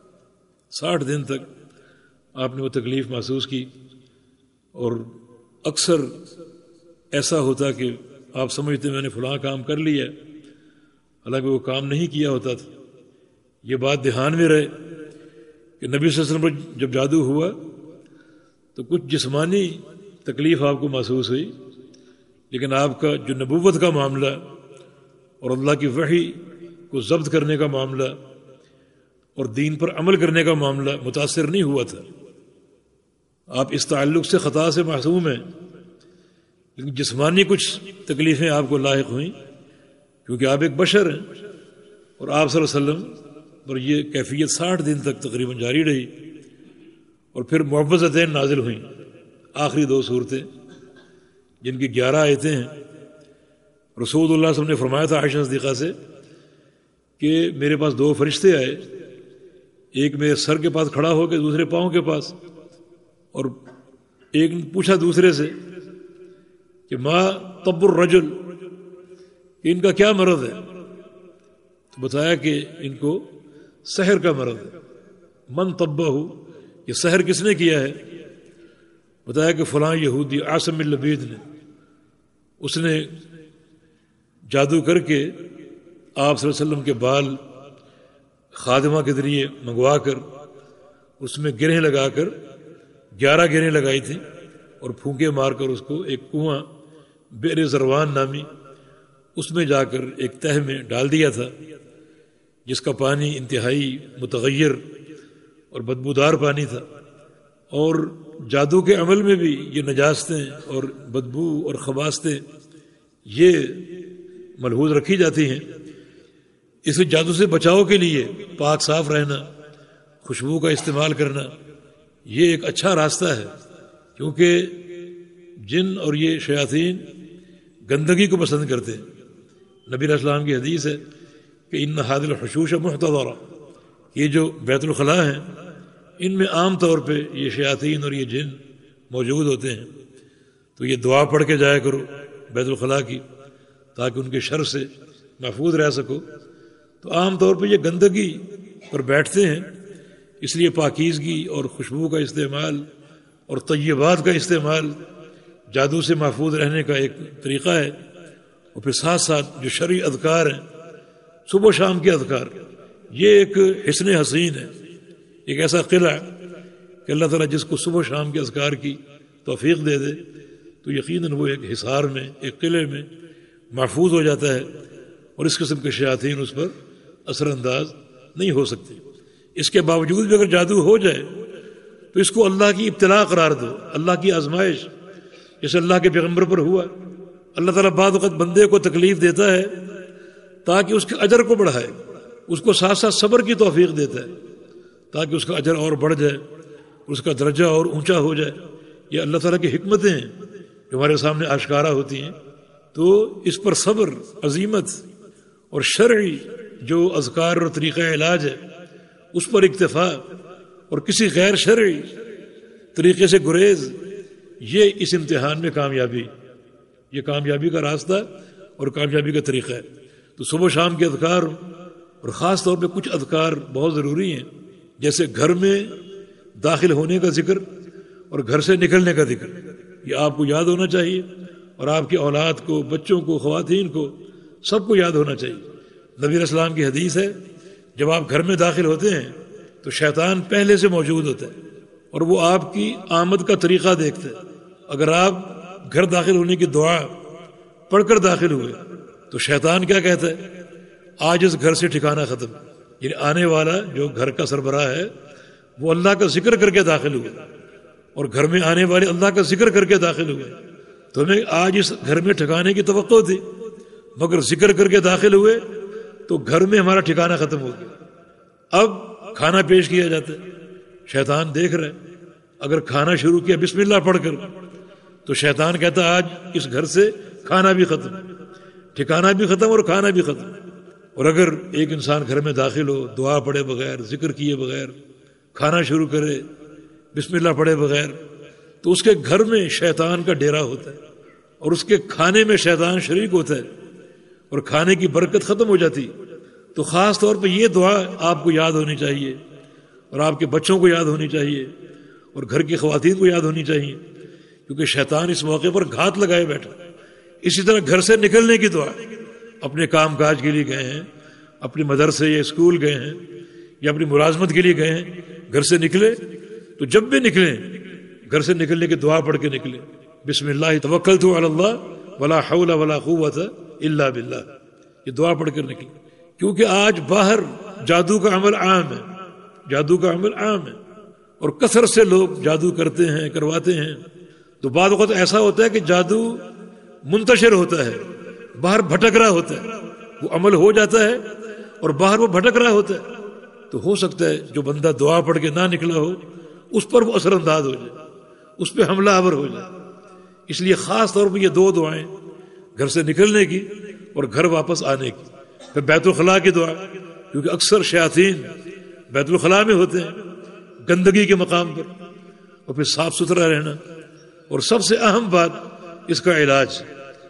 60 دن تک آپ نے وہ تکلیف محسوس کی، اور اکثر ایسا ہوتا کہ آپ سمجھتے میں نے فلاں کام کر لیا، حالانکہ وہ کام نہیں کیا ہوتا تھا۔ یہ بات دھیان میں رہے کہ نبی صلی اللہ علیہ وسلم پر جب جادو ہوا تو کچھ جسمانی تکلیف آپ کو محسوس ہوئی، لیکن آپ کا جو نبوت کا معاملہ اور اللہ کی وحی کو ضبط کرنے کا معاملہ اور دین پر عمل کرنے کا معاملہ متاثر نہیں ہوا تھا۔ آپ اس تعلق سے خطا سے معصوم ہیں، لیکن جسمانی کچھ تکلیفیں آپ کو لاحق ہوئیں، کیونکہ آپ ایک بشر ہیں، اور آپ صلی اللہ علیہ وسلم پر یہ کیفیت 60 دن تک تقریباً جاری رہی، اور پھر معوذتین نازل ہوئیں، آخری 2 صورتیں جن کی 11 آیتیں ہیں۔ رسول اللہ صلی اللہ علیہ وسلم نے فرمایا تھا عائشہ صدیقہ سے کہ میرے پاس 2 فرشتے آئے، ایک میرے سر کے پاس کھڑا ہو کے دوسرے پاؤں کے پاس، اور ایک نے پوچھا دوسرے سے کہ ما طب الرجل، کہ ان کا کیا مرض ہے؟ تو بتایا کہ ان کو سحر کا مرض ہے۔ من طبہ، یہ سحر کس نے کیا ہے؟ بتایا کہ فلاں یہودی عاصم اللبید نے، اس نے جادو کر کے آپ صلی اللہ علیہ وسلم کے بال خادمہ کے ذریعے منگوا کر اس میں گرہیں لگا کر 11 گرہیں لگائی تھیں اور پھونکے مار کر اس کو ایک کنواں بئر زروان نامی اس میں جا کر ایک تہ میں ڈال دیا تھا، جس کا پانی انتہائی متغیر اور بدبودار پانی تھا۔ اور جادو کے عمل میں بھی یہ نجاستیں اور بدبو اور خباستیں یہ ملحوظ رکھی جاتی ہیں۔ اس جادو سے بچاؤ کے لیے پاک صاف رہنا، خوشبو کا استعمال کرنا، یہ ایک اچھا راستہ ہے، کیونکہ جن اور یہ شیاطین گندگی کو پسند کرتے ہیں۔ نبی علیہ السلام کی حدیث ہے کہ ان هذه الحشوش محتضرہ، یہ جو بیت الخلاء ہیں ان میں عام طور پہ یہ شیاطین اور یہ جن موجود ہوتے ہیں، تو یہ دعا پڑھ کے جایا کرو بیت الخلاء کی، تاکہ ان کے شر سے محفوظ رہ سکو۔ تو عام طور پہ یہ گندگی پر بیٹھتے ہیں، اس لیے پاکیزگی اور خوشبو کا استعمال اور طیبات کا استعمال جادو سے محفوظ رہنے کا ایک طریقہ ہے۔ اور پھر ساتھ ساتھ جو شرعی اذکار ہیں، صبح و شام کے اذکار، یہ ایک حصن حسین ہے، ایک ایسا قلعہ کہ اللہ تعالیٰ جس کو صبح و شام کے اذکار کی توفیق دے دے تو یقیناً وہ ایک حصار میں، ایک قلعے میں محفوظ ہو جاتا ہے، اور اس قسم کے شیاطین اس پر اثر انداز نہیں ہو سکتے۔ اس کے باوجود بھی اگر جادو ہو جائے تو اس کو اللہ کی ابتلا قرار دو، اللہ کی آزمائش، جیسے اللہ کے پیغمبر پر ہوا۔ اللہ تعالیٰ بعض وقت بندے کو تکلیف دیتا ہے تاکہ اس کے اجر کو بڑھائے، اس کو ساتھ ساتھ صبر کی توفیق دیتا ہے تاکہ اس کا اجر اور بڑھ جائے، اس کا درجہ اور اونچا ہو جائے۔ یہ اللہ تعالیٰ کی حکمتیں ہیں جو ہمارے سامنے آشکارا ہوتی ہیں۔ تو اس پر صبر، عزیمت اور شرعی جو اذکار اور طریقہ علاج ہے اس پر اکتفا اور کسی غیر شرعی طریقے سے گریز، یہ اس امتحان میں کامیابی، یہ کامیابی کا راستہ اور کامیابی کا طریقہ ہے۔ تو صبح و شام کے اذکار اور خاص طور پہ کچھ اذکار بہت ضروری ہیں، جیسے گھر میں داخل ہونے کا ذکر اور گھر سے نکلنے کا ذکر، یہ آپ کو یاد ہونا چاہیے، اور آپ کی اولاد کو، بچوں کو، خواتین کو، سب کو یاد ہونا چاہیے۔ نبی علیہ السلام کی حدیث ہے جب آپ گھر میں داخل ہوتے ہیں تو شیطان پہلے سے موجود ہوتا ہے اور وہ آپ کی آمد کا طریقہ دیکھتا ہے۔ اگر آپ گھر داخل ہونے کی دعا پڑھ کر داخل ہوئے تو شیطان کیا کہتا ہے؟ آج اس گھر سے ٹھکانہ ختم، یعنی آنے والا جو گھر کا سربراہ ہے وہ اللہ کا ذکر کر کے داخل ہوئے، اور گھر میں آنے والے اللہ کا ذکر کر کے داخل ہوئے، تو ہمیں آج اس گھر میں ٹھکانے کی توقع تھی، مگر ذکر کر کے داخل ہوئے تو گھر میں ہمارا ٹھکانہ ختم ہو گیا۔ اب کھانا پیش کیا جاتا ہے، شیطان دیکھ رہے، اگر کھانا شروع کیا بسم اللہ پڑھ کر تو شیطان کہتا ہے آج اس گھر سے کھانا بھی ختم، ٹھکانہ بھی ختم اور کھانا بھی ختم۔ اور اگر ایک انسان گھر میں داخل ہو، دعا پڑھے بغیر، ذکر کیے بغیر کھانا شروع کرے، بسم اللہ پڑھے بغیر، تو اس کے گھر میں شیطان کا ڈیرا ہوتا ہے اور اس کے کھانے میں شیطان شریک ہوتا ہے اور کھانے کی برکت ختم ہو جاتی۔ تو خاص طور پہ یہ دعا آپ کو یاد ہونی چاہیے اور آپ کے بچوں کو یاد ہونی چاہیے اور گھر کی خواتین کو یاد ہونی چاہیے، کیونکہ شیطان اس موقع پر گھات لگائے بیٹھا۔ اسی طرح گھر سے نکلنے کی دعا، اپنے کام کاج کے لیے گئے ہیں، اپنے مدرسے یا اسکول گئے ہیں یا اپنی ملازمت کے لیے گئے ہیں، گھر سے نکلے تو جب بھی نکلیں گھر سے نکلنے کی دعا پڑھ کے نکلیں، بسم اللہ توکلت علی اللہ ولا حول ولا قوت الا باللہ، یہ دعا پڑھ کر نکلیں۔ کیونکہ آج باہر جادو کا عمل عام ہے، جادو کا عمل عام ہے اور کثرت سے لوگ جادو کرتے ہیں، کرواتے ہیں۔ تو بعض وقت ایسا ہوتا ہے کہ جادو منتشر ہوتا ہے، باہر بھٹک رہا ہوتا ہے، وہ عمل ہو جاتا ہے اور باہر وہ بھٹک رہا ہوتا ہے، تو ہو سکتا ہے جو بندہ دعا پڑھ کے نہ نکلا ہو اس پر وہ اثر انداز ہو جائے، اس پہ حملہ آور ہو جائے۔ اس لیے خاص طور پہ یہ دو دعائیں، گھر سے نکلنے کی اور گھر واپس آنے کی۔ پھر بیت الخلاء کی دعا، کیونکہ اکثر شیاطین بیت الخلاء میں ہوتے ہیں، گندگی کے مقام پر، اور پھر صاف ستھرا رہنا، اور سب سے اہم بات اس کا علاج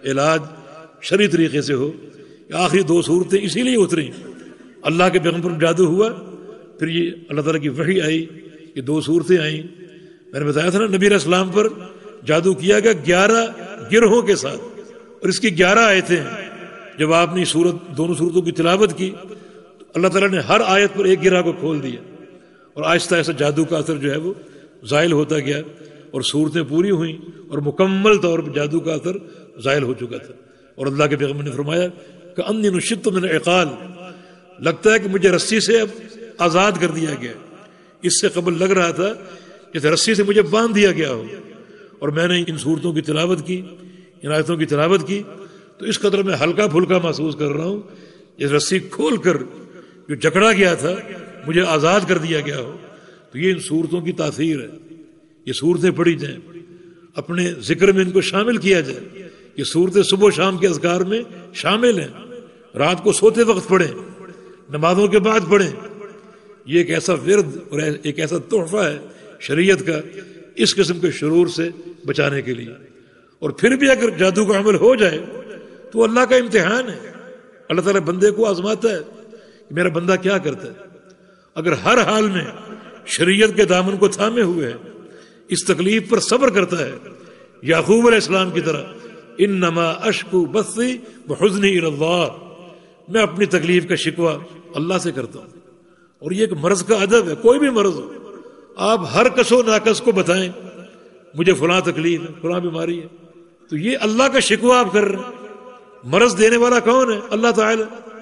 شرعی طریقے سے ہو. آخری 2 صورتیں اسی لیے اتری. اللہ کے پیغمبر پر جادو ہوا، پھر یہ اللہ تعالیٰ کی وحی آئی، یہ 2 صورتیں آئیں. میں نے بتایا تھا نا نبی علیہ السلام پر جادو کیا گیا 11 گروہوں کے ساتھ، اور اس کی 11 آیتیں ہیں. جب آپ نے دونوں صورتوں کی تلاوت کی تو اللہ تعالیٰ نے ہر آیت پر ایک گرہ کو کھول دیا، اور آہستہ آہستہ جادو کا اثر جو ہے وہ زائل ہوتا گیا، اور صورتیں پوری ہوئیں اور مکمل طور پر جادو کا اثر زائل ہو چکا تھا. اور اللہ کے پیغمبر نے فرمایا کہ انی نشدت من العقال، لگتا ہے کہ مجھے رسی سے اب آزاد کر دیا گیا. اس سے قبل لگ رہا تھا جیسے رسی سے مجھے باندھ دیا گیا ہو. اور میں نے ان صورتوں کی تلاوت کی، ان آیتوں کی تلاوت کی، تو اس قدر میں ہلکا پھلکا محسوس کر رہا ہوں جیسے رسی کھول کر جو جکڑا گیا تھا مجھے آزاد کر دیا گیا ہو. تو یہ ان صورتوں کی تاثیر ہے. یہ صورتیں پڑھی جائیں، اپنے ذکر میں ان کو شامل کیا جائے. یہ صورتیں صبح و شام کے اذکار میں شامل ہیں، رات کو سوتے وقت پڑھیں، نمازوں کے بعد پڑھیں. یہ ایک ایسا ورد اور ایک ایسا تحفہ ہے شریعت کا اس قسم کے شرور سے بچانے کے لیے. اور پھر بھی اگر جادو کا عمل ہو جائے تو اللہ کا امتحان ہے. اللہ تعالیٰ بندے کو آزماتا ہے کہ میرا بندہ کیا کرتا ہے. اگر ہر حال میں شریعت کے دامن کو تھامے ہوئے ہے، اس تکلیف پر صبر کرتا ہے، یعقوب علیہ السلام کی طرح انما اشکو بثی وحزنی الی اللہ، میں اپنی تکلیف کا شکوہ اللہ سے کرتا ہوں. اور یہ ایک مرض کا ادب ہے. کوئی بھی مرض ہو، آپ ہر کس و ناکس کو بتائیں مجھے فلاں تکلیف ہے، فلاں بیماری ہے، تو یہ اللہ کا شکوہ آپ کر رہے ہیں. مرض دینے والا کون ہے؟ اللہ تعالی.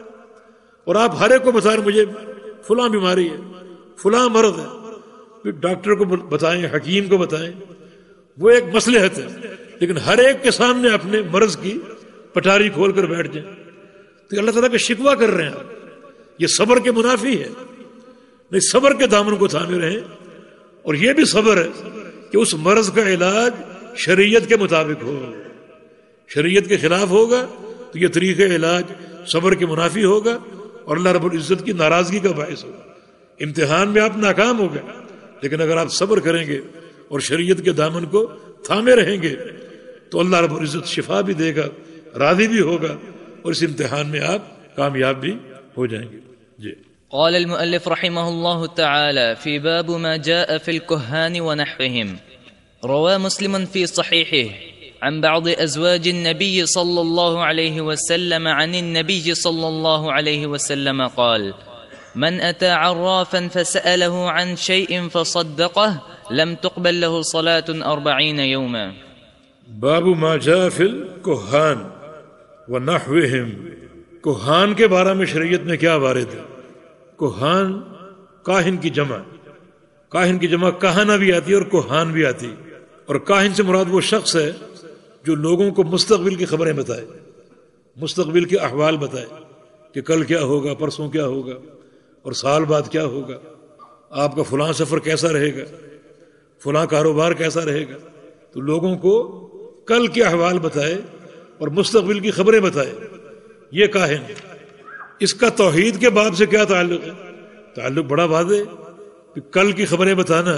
اور آپ ہر ایک کو بتائیں مجھے فلاں بیماری ہے، فلاں مرض ہے. پھر ڈاکٹر کو بتائیں، حکیم کو بتائیں، وہ ایک مصلحت ہے. لیکن ہر ایک کے سامنے اپنے مرض کی پٹاری کھول کر بیٹھ جائیں تو اللہ تعالیٰ کا شکوہ کر رہے ہیں آپ. یہ صبر کے منافی ہے. نہیں، صبر کے دامن کو تھامے رہیں. اور یہ بھی صبر ہے کہ اس مرض کا علاج شریعت کے مطابق ہو. شریعت کے خلاف ہوگا تو یہ طریقہ علاج صبر کے منافی ہوگا اور اللہ رب العزت کی ناراضگی کا باعث ہوگا. امتحان میں آپ ناکام ہو گئے، لیکن اگر آپ صبر کریں گے اور شریعت کے دامن کو تھامے رہیں گے تو اللہ رب العزت شفا بھی دے گا، راضی بھی ہوگا، اور اس امتحان میں آپ کامیاب بھی ہو جائیں گے. جی. قال المؤلف رحمه الله تعالى في باب ما جاء في الكهان ونحوهم. روى مسلم في صحيحه عن بعض أزواج النبي صلى الله عليه وسلم عن النبي صلى الله عليه وسلم قال: من أتى عرافا فسأله عن شيء فصدقه لم تقبل له صلاة 40 يوما. باب ما جاء في الكهان ونحوهم. کوہان کے بارے میں شریعت میں کیا وارد ہے؟ کوہان کاہن کی جمع، کاہن کی جمع کہانہ بھی آتی ہے اور کوہان بھی آتی. اور کاہن سے مراد وہ شخص ہے جو لوگوں کو مستقبل کی خبریں بتائے، مستقبل کے احوال بتائے کہ کل کیا ہوگا، پرسوں کیا ہوگا، اور سال بعد کیا ہوگا، آپ کا فلاں سفر کیسا رہے گا، فلاں کاروبار کیسا رہے گا. تو لوگوں کو کل کے احوال بتائے اور مستقبل کی خبریں بتائے. یہ کاہن. اس کا توحید کے باب سے کیا تعلق ہے؟ تعلق بڑا واضح ہے کہ کل کی خبریں بتانا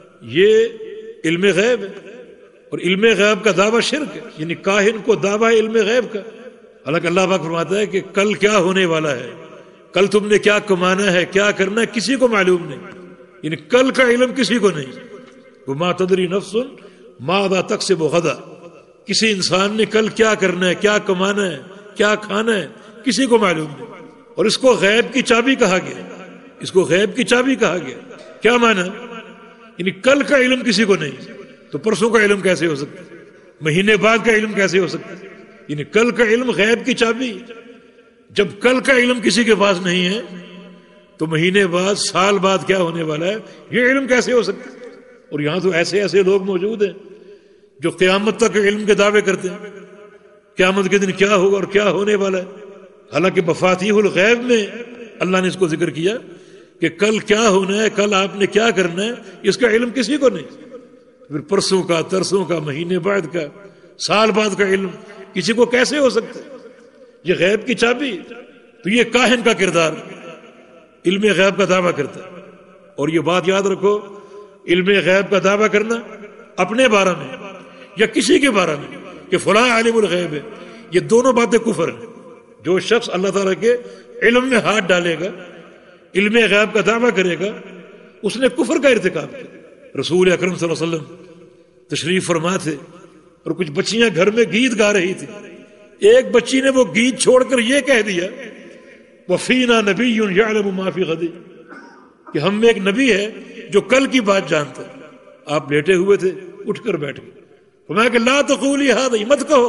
یہ علم غیب ہے، اور علم غیب کا دعویٰ شرک ہے. یعنی کاہن کو دعویٰ علم غیب کا. حالانکہ اللہ پاک فرماتا ہے کہ کل کیا ہونے والا ہے، کل تم نے کیا کمانا ہے، کیا کرنا ہے، کسی کو معلوم نہیں. یعنی کل کا علم کسی کو نہیں. وما تدری نفس ماذا تکسب غدا. کسی انسان نے کل کیا کرنا ہے، کیا کمانا ہے، کیا کھانا ہے، کسی کو معلوم نہیں. اور اس کو غیب کی چابی کہا گیا. اس کو غیب کی چابی کہا گیا. کیا معنی؟ یعنی کل کا علم کسی کو نہیں، تو پرسوں کا علم کیسے ہو سکتا ہے؟ مہینے بعد کا علم کیسے ہو سکتا ہے؟ یعنی کل کا علم غیب کی چابی. جب کل کا علم کسی کے پاس نہیں ہے تو مہینے بعد، سال بعد کیا ہونے والا ہے یہ علم کیسے ہو سکتا ہے؟ اور یہاں تو ایسے ایسے لوگ موجود ہیں جو قیامت تک علم کے دعوے کرتے ہیں، قیامت کے دن کیا ہوگا اور کیا ہونے والا ہے. حالانکہ مفاتیح الغیب میں اللہ نے اس کو ذکر کیا کہ کل کیا ہونا ہے، کل آپ نے کیا کرنا ہے، اس کا علم کسی کو نہیں. پھر پرسوں کا، ترسوں کا، مہینے بعد کا، سال بعد کا علم کسی کو کیسے ہو سکتا ہے؟ یہ غیب کی چابی. تو یہ کاہن کا کردار علم غیب کا دعویٰ کرتا ہے. اور یہ بات یاد رکھو، علم غیب کا دعویٰ کرنا اپنے بارے میں یا کسی کے بارے میں کہ فلاں عالم الغیب ہے، یہ دونوں باتیں کفر ہیں۔ جو شخص اللہ تعالیٰ کے علم میں ہاتھ ڈالے گا، علم غیب کا دعویٰ کرے گا، اس نے کفر کا ارتکاب کیا۔ رسول اکرم صلی اللہ علیہ وسلم تشریف فرما تھے اور کچھ بچیاں گھر میں گیت گا رہی تھی، ایک بچی نے وہ گیت چھوڑ کر یہ کہہ دیا وَفِينَا نَبِيٌّ يَعْلَمُ مَا فِي غَدٍ، کہ ہم میں ایک نبی ہے جو کل کی بات جانتا ہے۔ آپ لیٹے ہوئے تھے، اٹھ کر بیٹھ گئے، فرمایا کہ لا تقولی ھذا، مت کہو،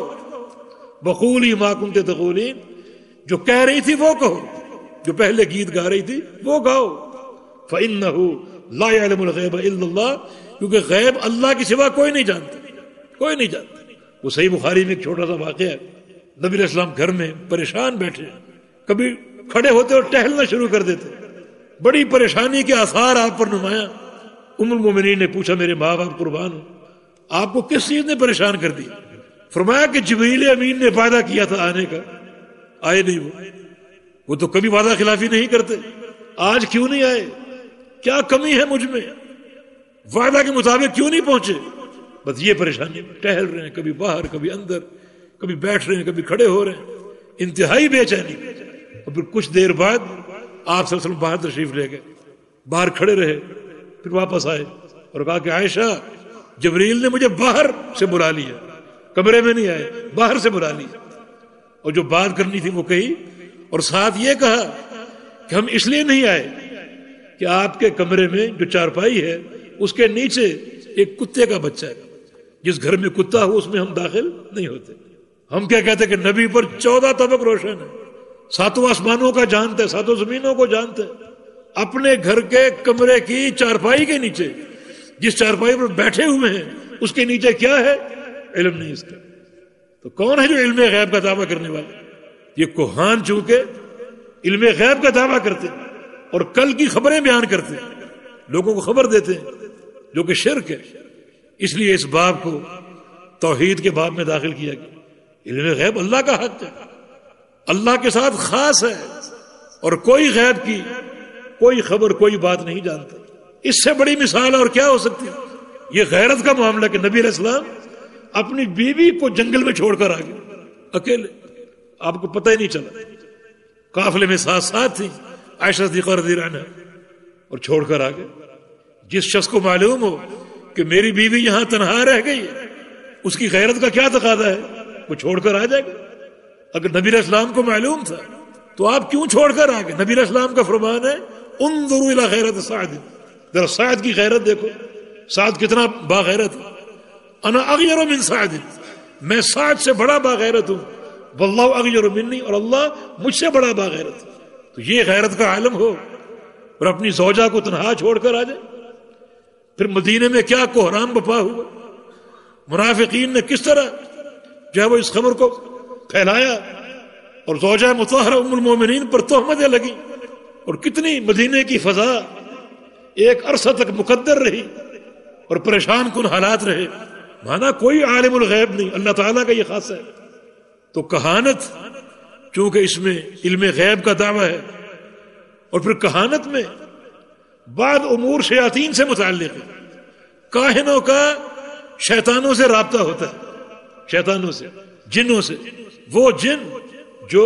وقولی ما کنت تقولین، جو کہہ رہی تھی وہ کہو، جو پہلے گیت گا رہی تھی وہ گاؤ۔ فَإِنَّهُ لَا يَعْلَمُ الْغَيْبَ إِلَّا اللَّهُ، کیونکہ غیب اللہ کے سوا کوئی نہیں جانتا، کوئی نہیں جانتا۔ وہ صحیح بخاری میں ایک چھوٹا سا واقعہ ہے، نبی علیہ السلام گھر میں پریشان بیٹھے، کبھی کھڑے ہوتے اور ٹہلنا شروع کر دیتے، بڑی پریشانی کے آثار آپ پر نمایاں۔ ام المومنین نے پوچھا میرے ماں باپ قربان ہوں، آپ کو کس چیز نے پریشان کر دیا؟ فرمایا کہ جبریل امین نے وعدہ کیا تھا آنے کا، آئے نہیں، وہ تو کبھی وعدہ خلافی نہیں کرتے، آج کیوں نہیں آئے؟ کیا کمی ہے مجھ میں؟ وعدہ کے مطابق کیوں نہیں پہنچے؟ بس یہ پریشانی، ٹہل رہے ہیں، کبھی باہر کبھی اندر، کبھی بیٹھ رہے ہیں کبھی کھڑے ہو رہے ہیں، انتہائی بے چینی۔ اور پھر کچھ دیر بعد آپ صلی اللہ علیہ وسلم باہر تشریف لے گئے، باہر کھڑے رہے، پھر واپس آئے اور کہا کہ عائشہ جبریل نے مجھے باہر سے بلا لیا، کمرے میں نہیں آئے، باہر سے بلا لیا، اور جو بات کرنی تھی وہ کہی، اور ساتھ یہ کہا کہ ہم اس لیے نہیں آئے کہ آپ کے کمرے میں جو چارپائی ہے اس کے نیچے ایک کتے کا بچہ ہے، جس گھر میں کتا ہو اس میں ہم داخل نہیں ہوتے۔ ہم کیا کہتے کہ نبی پر 14 طبق روشن ہے، 7 آسمانوں کا جانتا ہے، 7 زمینوں کو جانتا ہے، اپنے گھر کے کمرے کی چارپائی کے نیچے جس چارپائی پر بیٹھے ہوئے ہیں اس کے نیچے کیا ہے؟ علم نہیں اس کا۔ تو کون ہے جو علم غیب کا دعویٰ کرنے والا؟ یہ کوہان چونکہ علم غیب کا دعویٰ کرتے ہیں اور کل کی خبریں بیان کرتے ہیں، لوگوں کو خبر دیتے ہیں، جو کہ شرک ہے۔ اس لیے اس باب کو توحید کے باب میں داخل کیا گیا۔ علم غیب اللہ کا حق ہے، اللہ کے ساتھ خاص ہے، اور کوئی غیب کی کوئی خبر کوئی بات نہیں جانتا۔ اس سے بڑی مثال اور کیا ہو سکتی ہے؟ یہ غیرت کا معاملہ کہ نبی علیہ السلام اپنی بیوی کو جنگل میں چھوڑ کر آ گئے اکیلے، آپ کو پتہ ہی نہیں چلا، قافلے میں ساتھ تھی عائشہ صدیقہ رضی اللہ عنہا، اور چھوڑ کر آ گئے۔ جس شخص کو معلوم ہو کہ میری بیوی یہاں تنہا رہ گئی ہے، اس کی غیرت کا کیا تقاضا ہے؟ وہ چھوڑ کر آ جائے گا۔ اگر نبی علیہ السلام کو معلوم تھا تو آپ کیوں چھوڑ کر آ گئے؟ نبی علیہ السلام کا فرمان ہے انظروا الی غیرت سعد، ذرا سعد کی غیرت دیکھو، سعد کتنا باغیرت ہے۔ انا اغیر من سعد، میں سعد سے بڑا باغیرت ہوں، واللہ اغیر منی، اور اللہ مجھ سے بڑا باغیرت ہے۔ تو یہ غیرت کا عالم ہو اور اپنی زوجہ کو تنہا چھوڑ کر آ جائے۔ پھر مدینے میں کیا کوہرام بپا ہوا، منافقین نے کس طرح جو ہے وہ اس خبر کو پھیلایا، اور زوجہ مطہرہ ام المومنین پر تہمتیں لگی، اور کتنی مدینے کی فضا ایک عرصہ تک مقدر رہی اور پریشان کن حالات رہے۔ مانا کوئی عالم الغیب نہیں، اللہ تعالیٰ کا یہ خاصہ ہے۔ تو کہانت چونکہ اس میں علم غیب کا دعویٰ ہے، اور پھر کہانت میں بعض امور شیاطین سے متعلق ہے، کاہنوں کا شیطانوں سے رابطہ ہوتا ہے، شیطانوں سے، جنوں سے، وہ جن جو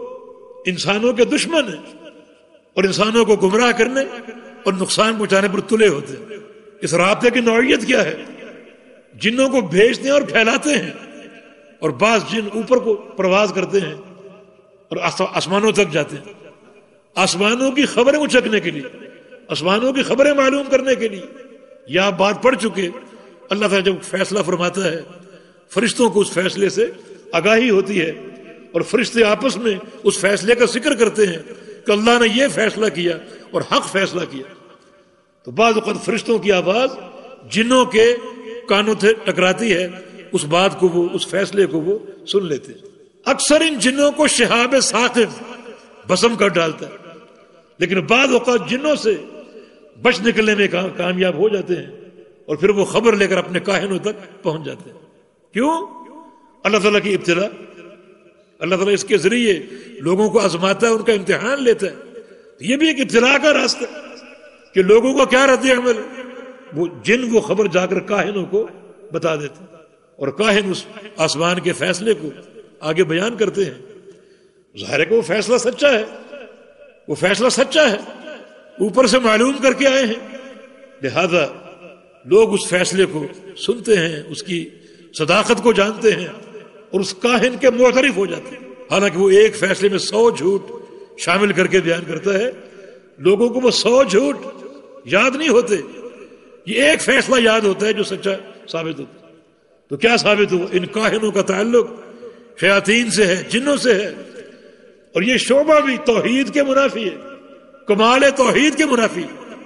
انسانوں کے دشمن ہیں اور انسانوں کو گمراہ کرنے اور نقصان پہنچانے پر تلے ہوتے ہیں۔ اس رابطے کی نوعیت کیا ہے؟ جنوں کو بھیجتے ہیں اور پھیلاتے ہیں، اور بعض جن اوپر کو پرواز کرتے ہیں اور آسمانوں تک جاتے ہیں، آسمانوں کی خبریں اچکنے کے لیے، آسمانوں کی خبریں معلوم کرنے کے لیے۔ یہ آپ بات پڑھ چکے، اللہ تعالیٰ جب فیصلہ فرماتا ہے فرشتوں کو اس فیصلے سے آگاہی ہوتی ہے، اور فرشتے آپس میں اس فیصلے کا ذکر کرتے ہیں کہ اللہ نے یہ فیصلہ کیا اور حق فیصلہ کیا۔ تو بعض اوقات فرشتوں کی آواز جنوں کے کانوں سے ٹکراتی ہے، اس بات کو وہ، اس فیصلے کو وہ سن لیتے ہیں۔ اکثر ان جنوں کو شہاب ثاقب بھسم کر ڈالتا ہے، لیکن بعض اوقات جنوں سے بچ نکلنے میں کامیاب ہو جاتے ہیں، اور پھر وہ خبر لے کر اپنے کاہنوں تک پہنچ جاتے ہیں۔ کیوں؟ اللہ تعالیٰ کی ابتلا، اللہ تعالیٰ اس کے ذریعے لوگوں کو آزماتا ہے، ان کا امتحان لیتا ہے۔ یہ بھی ایک ابتلا کا راستہ کہ لوگوں کا کیا رد عمل، وہ جن وہ خبر جا کر کاہنوں کو بتا دیتے، اور کاہن اس آسمان کے فیصلے کو آگے بیان کرتے ہیں. ظاہر ہے کہ وہ فیصلہ سچا ہے، وہ فیصلہ سچا ہے، اوپر سے معلوم کر کے آئے ہیں، لہذا لوگ اس فیصلے کو سنتے ہیں، اس کی صداقت کو جانتے ہیں اور اس کاہن کے معترف ہو جاتے ہیں. حالانکہ وہ ایک فیصلے میں 100 جھوٹ شامل کر کے بیان کرتا ہے، لوگوں کو وہ 100 جھوٹ یاد نہیں ہوتے، یہ ایک فیصلہ یاد ہوتا ہے جو سچا ثابت ہوتا ہے. تو کیا ثابت ہوا؟ ان کاہنوں کا تعلق شیاطین سے ہے، جنوں سے ہے، اور یہ شعبہ بھی توحید کے منافی ہے، کمال توحید کے منافی.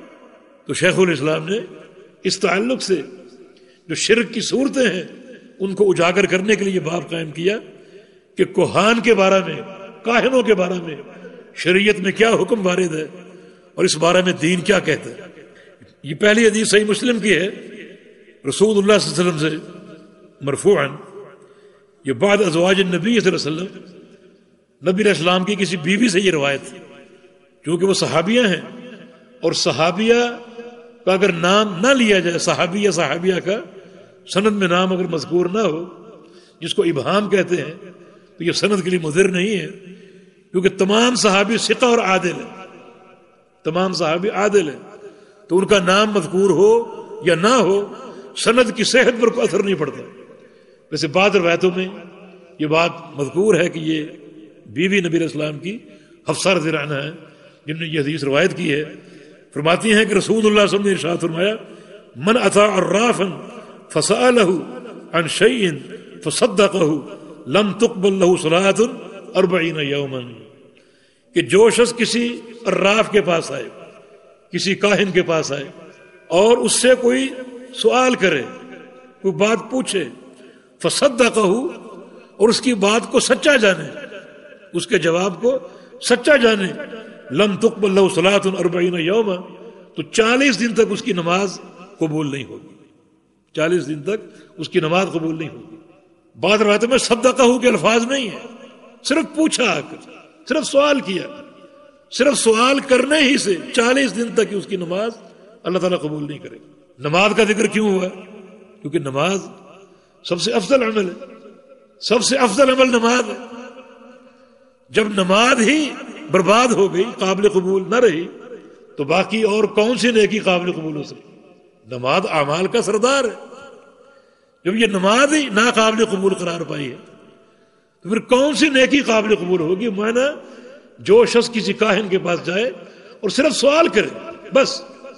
تو شیخ الاسلام نے اس تعلق سے جو شرک کی صورتیں ہیں ان کو اجاگر کرنے کے لیے باب قائم کیا کہ کوہان کے بارے میں، کاہنوں کے بارے میں شریعت میں کیا حکم وارد ہے اور اس بارے میں دین کیا کہتا ہے. یہ پہلی حدیث صحیح مسلم کی ہے، رسول اللہ صلی اللہ علیہ وسلم سے مرفوعاً، یہ بعد ازواج النبی صلی اللہ علیہ وسلم، نبی علیہ السلام کی کسی بیوی سے یہ روایت تھی، کیونکہ وہ صحابیہ ہیں، اور صحابیہ کا اگر نام نہ لیا جائے، صحابیہ کا سند میں نام اگر مذکور نہ ہو، جس کو ابہام کہتے ہیں، تو یہ سند کے لیے مضر نہیں ہے، کیونکہ تمام صحابی ثقہ اور عادل ہیں، تمام صحابی عادل ہیں، تو ان کا نام مذکور ہو یا نہ ہو سند کی صحت پر کوئی اثر نہیں پڑتا. ویسے بعض روایتوں میں یہ بات مذکور ہے کہ یہ بیوی نبی علیہ السلام کی حفصہ رضی اللہ عنہا ہے جن نے یہ حدیث روایت کی ہے. فرماتی ہیں کہ رسول اللہ صلی اللہ علیہ وسلم نے ارشاد فرمایا، من اتی عرافا فسألہ عن شیء فصدقہ لم تقبل له صلاۃ 40 یوما، کہ جو شخص کسی عراف کے پاس آئے، کسی کاہن کے پاس آئے اور اس سے کوئی سوال کرے، کوئی بات پوچھے، فصدقہ، اور اس کی بات کو سچا جانے، اس کے جواب کو سچا جانے، لم تقبل له صلاۃ 40 یوما، تو 40 دن تک اس کی نماز قبول نہیں ہوگی، 40 دن تک اس کی نماز قبول نہیں ہوگی. بعض روایتوں میں صدقہ کے الفاظ نہیں ہیں، صرف پوچھا آ کر، صرف سوال کیا، صرف سوال کرنے ہی سے 40 دن تک اس کی نماز اللہ تعالیٰ قبول نہیں کرے. نماز کا ذکر کیوں ہوا؟ کیونکہ نماز سب سے افضل عمل ہے، سب سے افضل عمل نماز ہے. جب نماز ہی برباد ہو گئی، قابل قبول نہ رہی، تو باقی اور کون سی نیکی قابل قبول ہو سکتی؟ نماز اعمال کا سردار ہے. جب یہ نماز ہی ناقابل قبول قرار پائی ہے تو پھر کون سی نیکی قابل قبول ہوگی؟ معنی جو شخص کسی کاہن کے پاس جائے اور صرف سوال کرے، بس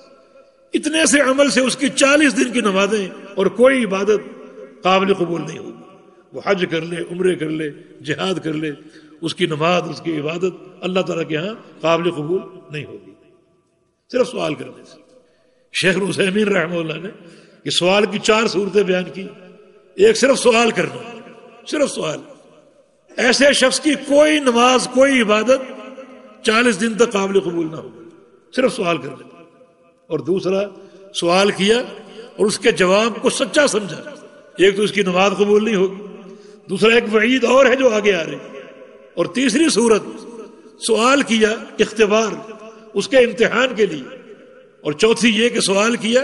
اتنے سے عمل سے اس کی 40 دن کی نمازیں اور کوئی عبادت قابل قبول نہیں ہوگی. وہ حج کر لے، عمرے کر لے، جہاد کر لے، اس کی نماز، اس کی عبادت اللہ تعالیٰ کے ہاں قابل قبول نہیں ہوگی صرف سوال کرنے سے. شیخ العثیمین رحمہ اللہ نے یہ سوال کی 4 صورتیں بیان کی. ایک صرف سوال کرنا، صرف سوال، ایسے شخص کی کوئی نماز، کوئی عبادت 40 دن تک قابل قبول نہ ہوگی صرف سوال کرنے. اور دوسرا سوال کیا اور اس کے جواب کو سچا سمجھا، ایک تو اس کی نماز قبول نہیں ہوگی، دوسرا ایک وعید اور ہے جو آگے آ رہی، اور تیسری صورت سوال کیا اختبار، اس کے امتحان کے لیے، اور چوتھی یہ کہ سوال کیا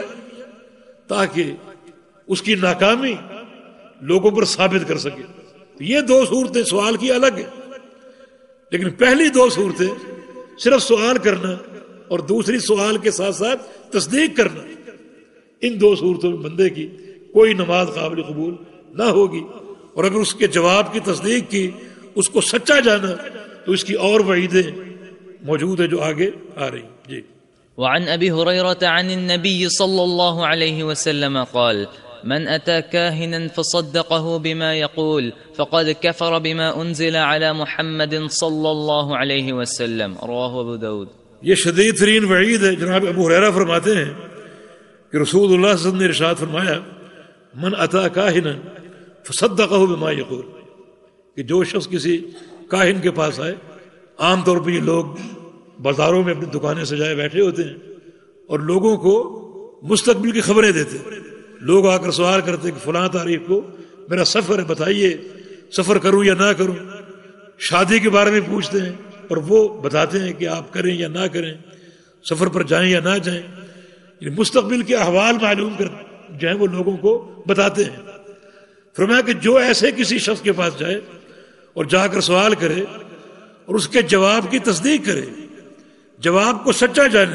تاکہ اس کی ناکامی لوگوں پر ثابت کر سکے. یہ 2 صورتیں سوال کی الگ ہیں، لیکن پہلی 2 صورتیں صرف سوال کرنا اور دوسری سوال کے ساتھ ساتھ تصدیق کرنا، ان 2 صورتوں میں بندے کی کوئی نماز قابل قبول نہ ہوگی. اور اگر اس کے جواب کی تصدیق کی، اس کو سچا جانا، تو اس کی اور وعیدیں موجود ہیں جو آگے آ رہی ہیں. جی. وعن ابی ہریرہ عن النبی صلی اللہ علیہ وسلم قال من أتى كاهنا فصدقه بما يقول فقد كفر بما أنزل على محمد صلى الله عليه وسلم رواه ابو داود. یہ شدید ترین وعید ہے. جناب ابو ہریرہ فرماتے ہیں کہ رسول اللہ صلی اللہ علیہ وسلم نے ارشاد فرمایا، من أتى كاهنا فصدقه بما يقول، کہ جو شخص کسی کاہن کے پاس آئے، عام طور پہ یہ لوگ بازاروں میں اپنی دکانیں سجائے بیٹھے ہوتے ہیں اور لوگوں کو مستقبل کی خبریں دیتے ہیں. لوگ آ کر سوال کرتے ہیں کہ فلاں تاریخ کو میرا سفر ہے، بتائیے سفر کروں یا نہ کروں. شادی کے بارے میں پوچھتے ہیں اور وہ بتاتے ہیں کہ آپ کریں یا نہ کریں، سفر پر جائیں یا نہ جائیں. مستقبل کے احوال معلوم کر جو ہیں وہ لوگوں کو بتاتے ہیں. فرمایا کہ جو ایسے کسی شخص کے پاس جائے اور جا کر سوال کرے اور اس کے جواب کی تصدیق کرے، جواب کو سچا جانے،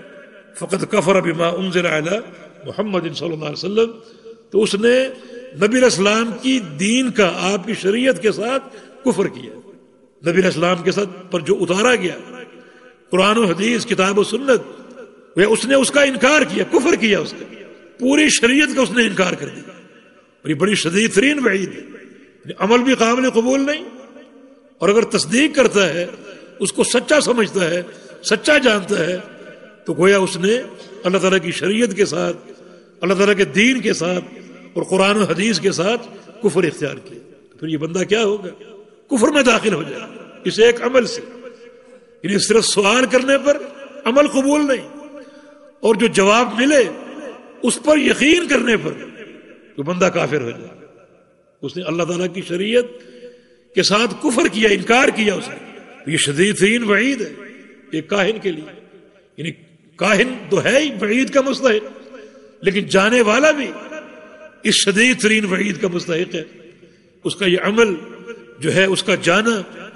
فقط کفر بما انزل علی محمد صلی اللہ علیہ وسلم، تو اس نے نبی علیہ السلام کی دین کا، آپ کی شریعت کے ساتھ کفر کیا۔ نبی علیہ السلام کے ساتھ پر جو اتارا گیا قرآن و حدیث، کتاب و سنت، اس نے اس کا انکار کیا، کفر کیا، اس کا پوری شریعت کا اس نے انکار کر دیا، اور یہ بڑی شدید ترین وعید ہے۔ عمل بھی قابل قبول نہیں، اور اگر تصدیق کرتا ہے، اس کو سچا سمجھتا ہے، سچا جانتا ہے، تو گویا اس نے اللہ تعالیٰ کی شریعت کے ساتھ، اللہ تعالیٰ کے دین کے ساتھ اور قرآن و حدیث کے ساتھ کفر اختیار کیا۔ پھر یہ بندہ کیا ہوگا؟ کفر میں داخل ہو جائے اس ایک عمل سے، یعنی صرف سوال کرنے پر عمل قبول نہیں، اور جو جواب ملے اس پر یقین کرنے پر تو بندہ کافر ہو جائے۔ اس نے اللہ تعالیٰ کی شریعت کے ساتھ کفر کیا، انکار کیا اس نے۔ یہ شدید ترین وعید ہے ایک کاہن کے لیے، یعنی کاہن تو ہے ہی وعید کا مستحق، لیکن جانے والا بھی اس شدید ترین وعید کا مستحق ہے۔ اس کا یہ عمل جو ہے، اس کا جانا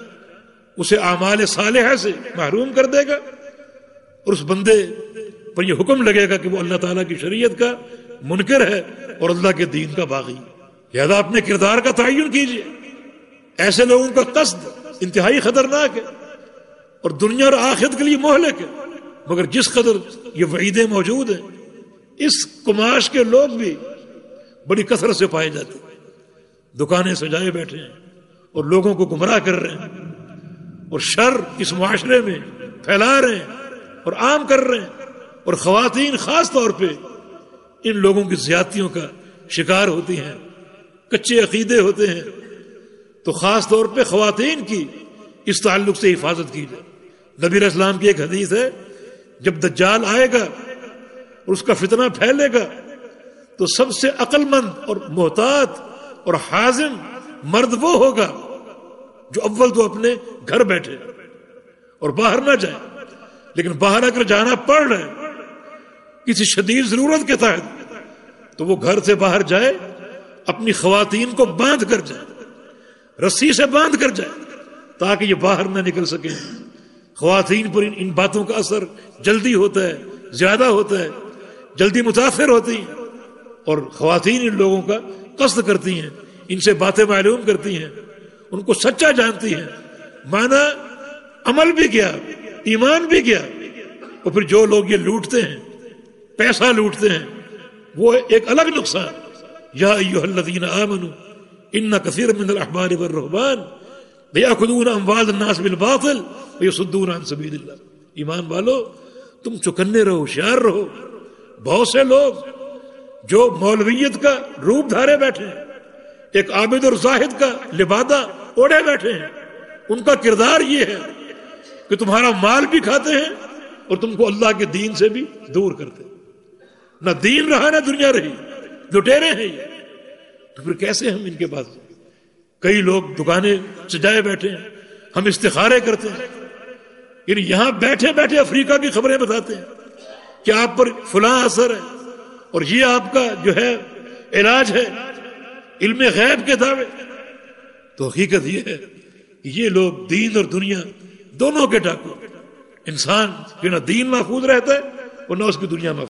اسے اعمال صالحہ سے محروم کر دے گا، اور اس بندے پر یہ حکم لگے گا کہ وہ اللہ تعالیٰ کی شریعت کا منکر ہے اور اللہ کے دین کا باغی۔ لہذا اپنے کردار کا تعین کیجیے۔ ایسے لوگوں کا قصد انتہائی خطرناک ہے اور دنیا اور آخرت کے لیے مہلک ہے، مگر جس قدر یہ وعیدیں موجود ہیں، اس قماش کے لوگ بھی بڑی کثرت سے پائے جاتے ہیں۔ دکانیں سجائے بیٹھے ہیں اور لوگوں کو گمراہ کر رہے ہیں، اور شر اس معاشرے میں پھیلا رہے ہیں اور عام کر رہے ہیں، اور خواتین خاص طور پہ ان لوگوں کی زیادتیوں کا شکار ہوتی ہیں، کچے عقیدے ہوتے ہیں۔ تو خاص طور پہ خواتین کی اس تعلق سے حفاظت کی جائے۔ نبی علیہ السلام کی ایک حدیث ہے، جب دجال آئے گا اور اس کا فتنہ پھیلے گا تو سب سے عقل مند اور محتاط اور حازم مرد وہ ہوگا جو اول تو اپنے گھر بیٹھے اور باہر نہ جائے، لیکن باہر اگر جانا پڑ رہا ہے کسی شدید ضرورت کے تحت، تو وہ گھر سے باہر جائے، اپنی خواتین کو باندھ کر جائے، رسی سے باندھ کر جائے، تاکہ یہ باہر نہ نکل سکے۔ خواتین پر ان باتوں کا اثر جلدی ہوتا ہے، زیادہ ہوتا ہے، جلدی متاثر ہوتی ہیں، اور خواتین ان لوگوں کا قصد کرتی ہیں، ان سے باتیں معلوم کرتی ہیں، ان کو سچا جانتی ہیں، مانا عمل بھی کیا، ایمان بھی کیا۔ اور پھر جو لوگ یہ لوٹتے ہیں، پیسہ لوٹتے ہیں، وہ ایک الگ نقصان۔ یا ایھا الذین آمنوا ان کثیر من الاحبار والرہبان لیأکلون اموال الناس بالباطل ویصدون عن سبیل اللہ۔ ایمان والو، تم چکنے رہو، ہوشیار رہو۔ بہت سے لوگ جو مولویت کا روپ دھارے بیٹھے ہیں، ایک عابد اور زاہد کا لبادہ اوڑھے بیٹھے ہیں، ان کا کردار یہ ہے کہ تمہارا مال بھی کھاتے ہیں اور تم کو اللہ کے دین سے بھی دور کرتے ہیں۔ نہ دین رہا نہ دنیا رہی، لٹیرے ہیں یہ۔ تو پھر کیسے ہم ان کے پاس؟ کئی لوگ دکانیں سجائے بیٹھے ہیں، ہم استخارے کرتے ہیں، یعنی یہاں بیٹھے بیٹھے افریقہ کی خبریں بتاتے ہیں کہ آپ پر فلاں اثر ہے اور یہ آپ کا جو ہے علاج ہے، علم غیب کے دعوے۔ تو حقیقت یہ ہے کہ یہ لوگ دین اور دنیا دونوں کے ڈاکو۔ انسان جو نہ دین محفوظ رہتا ہے اور نہ اس کی دنیا محفوظ۔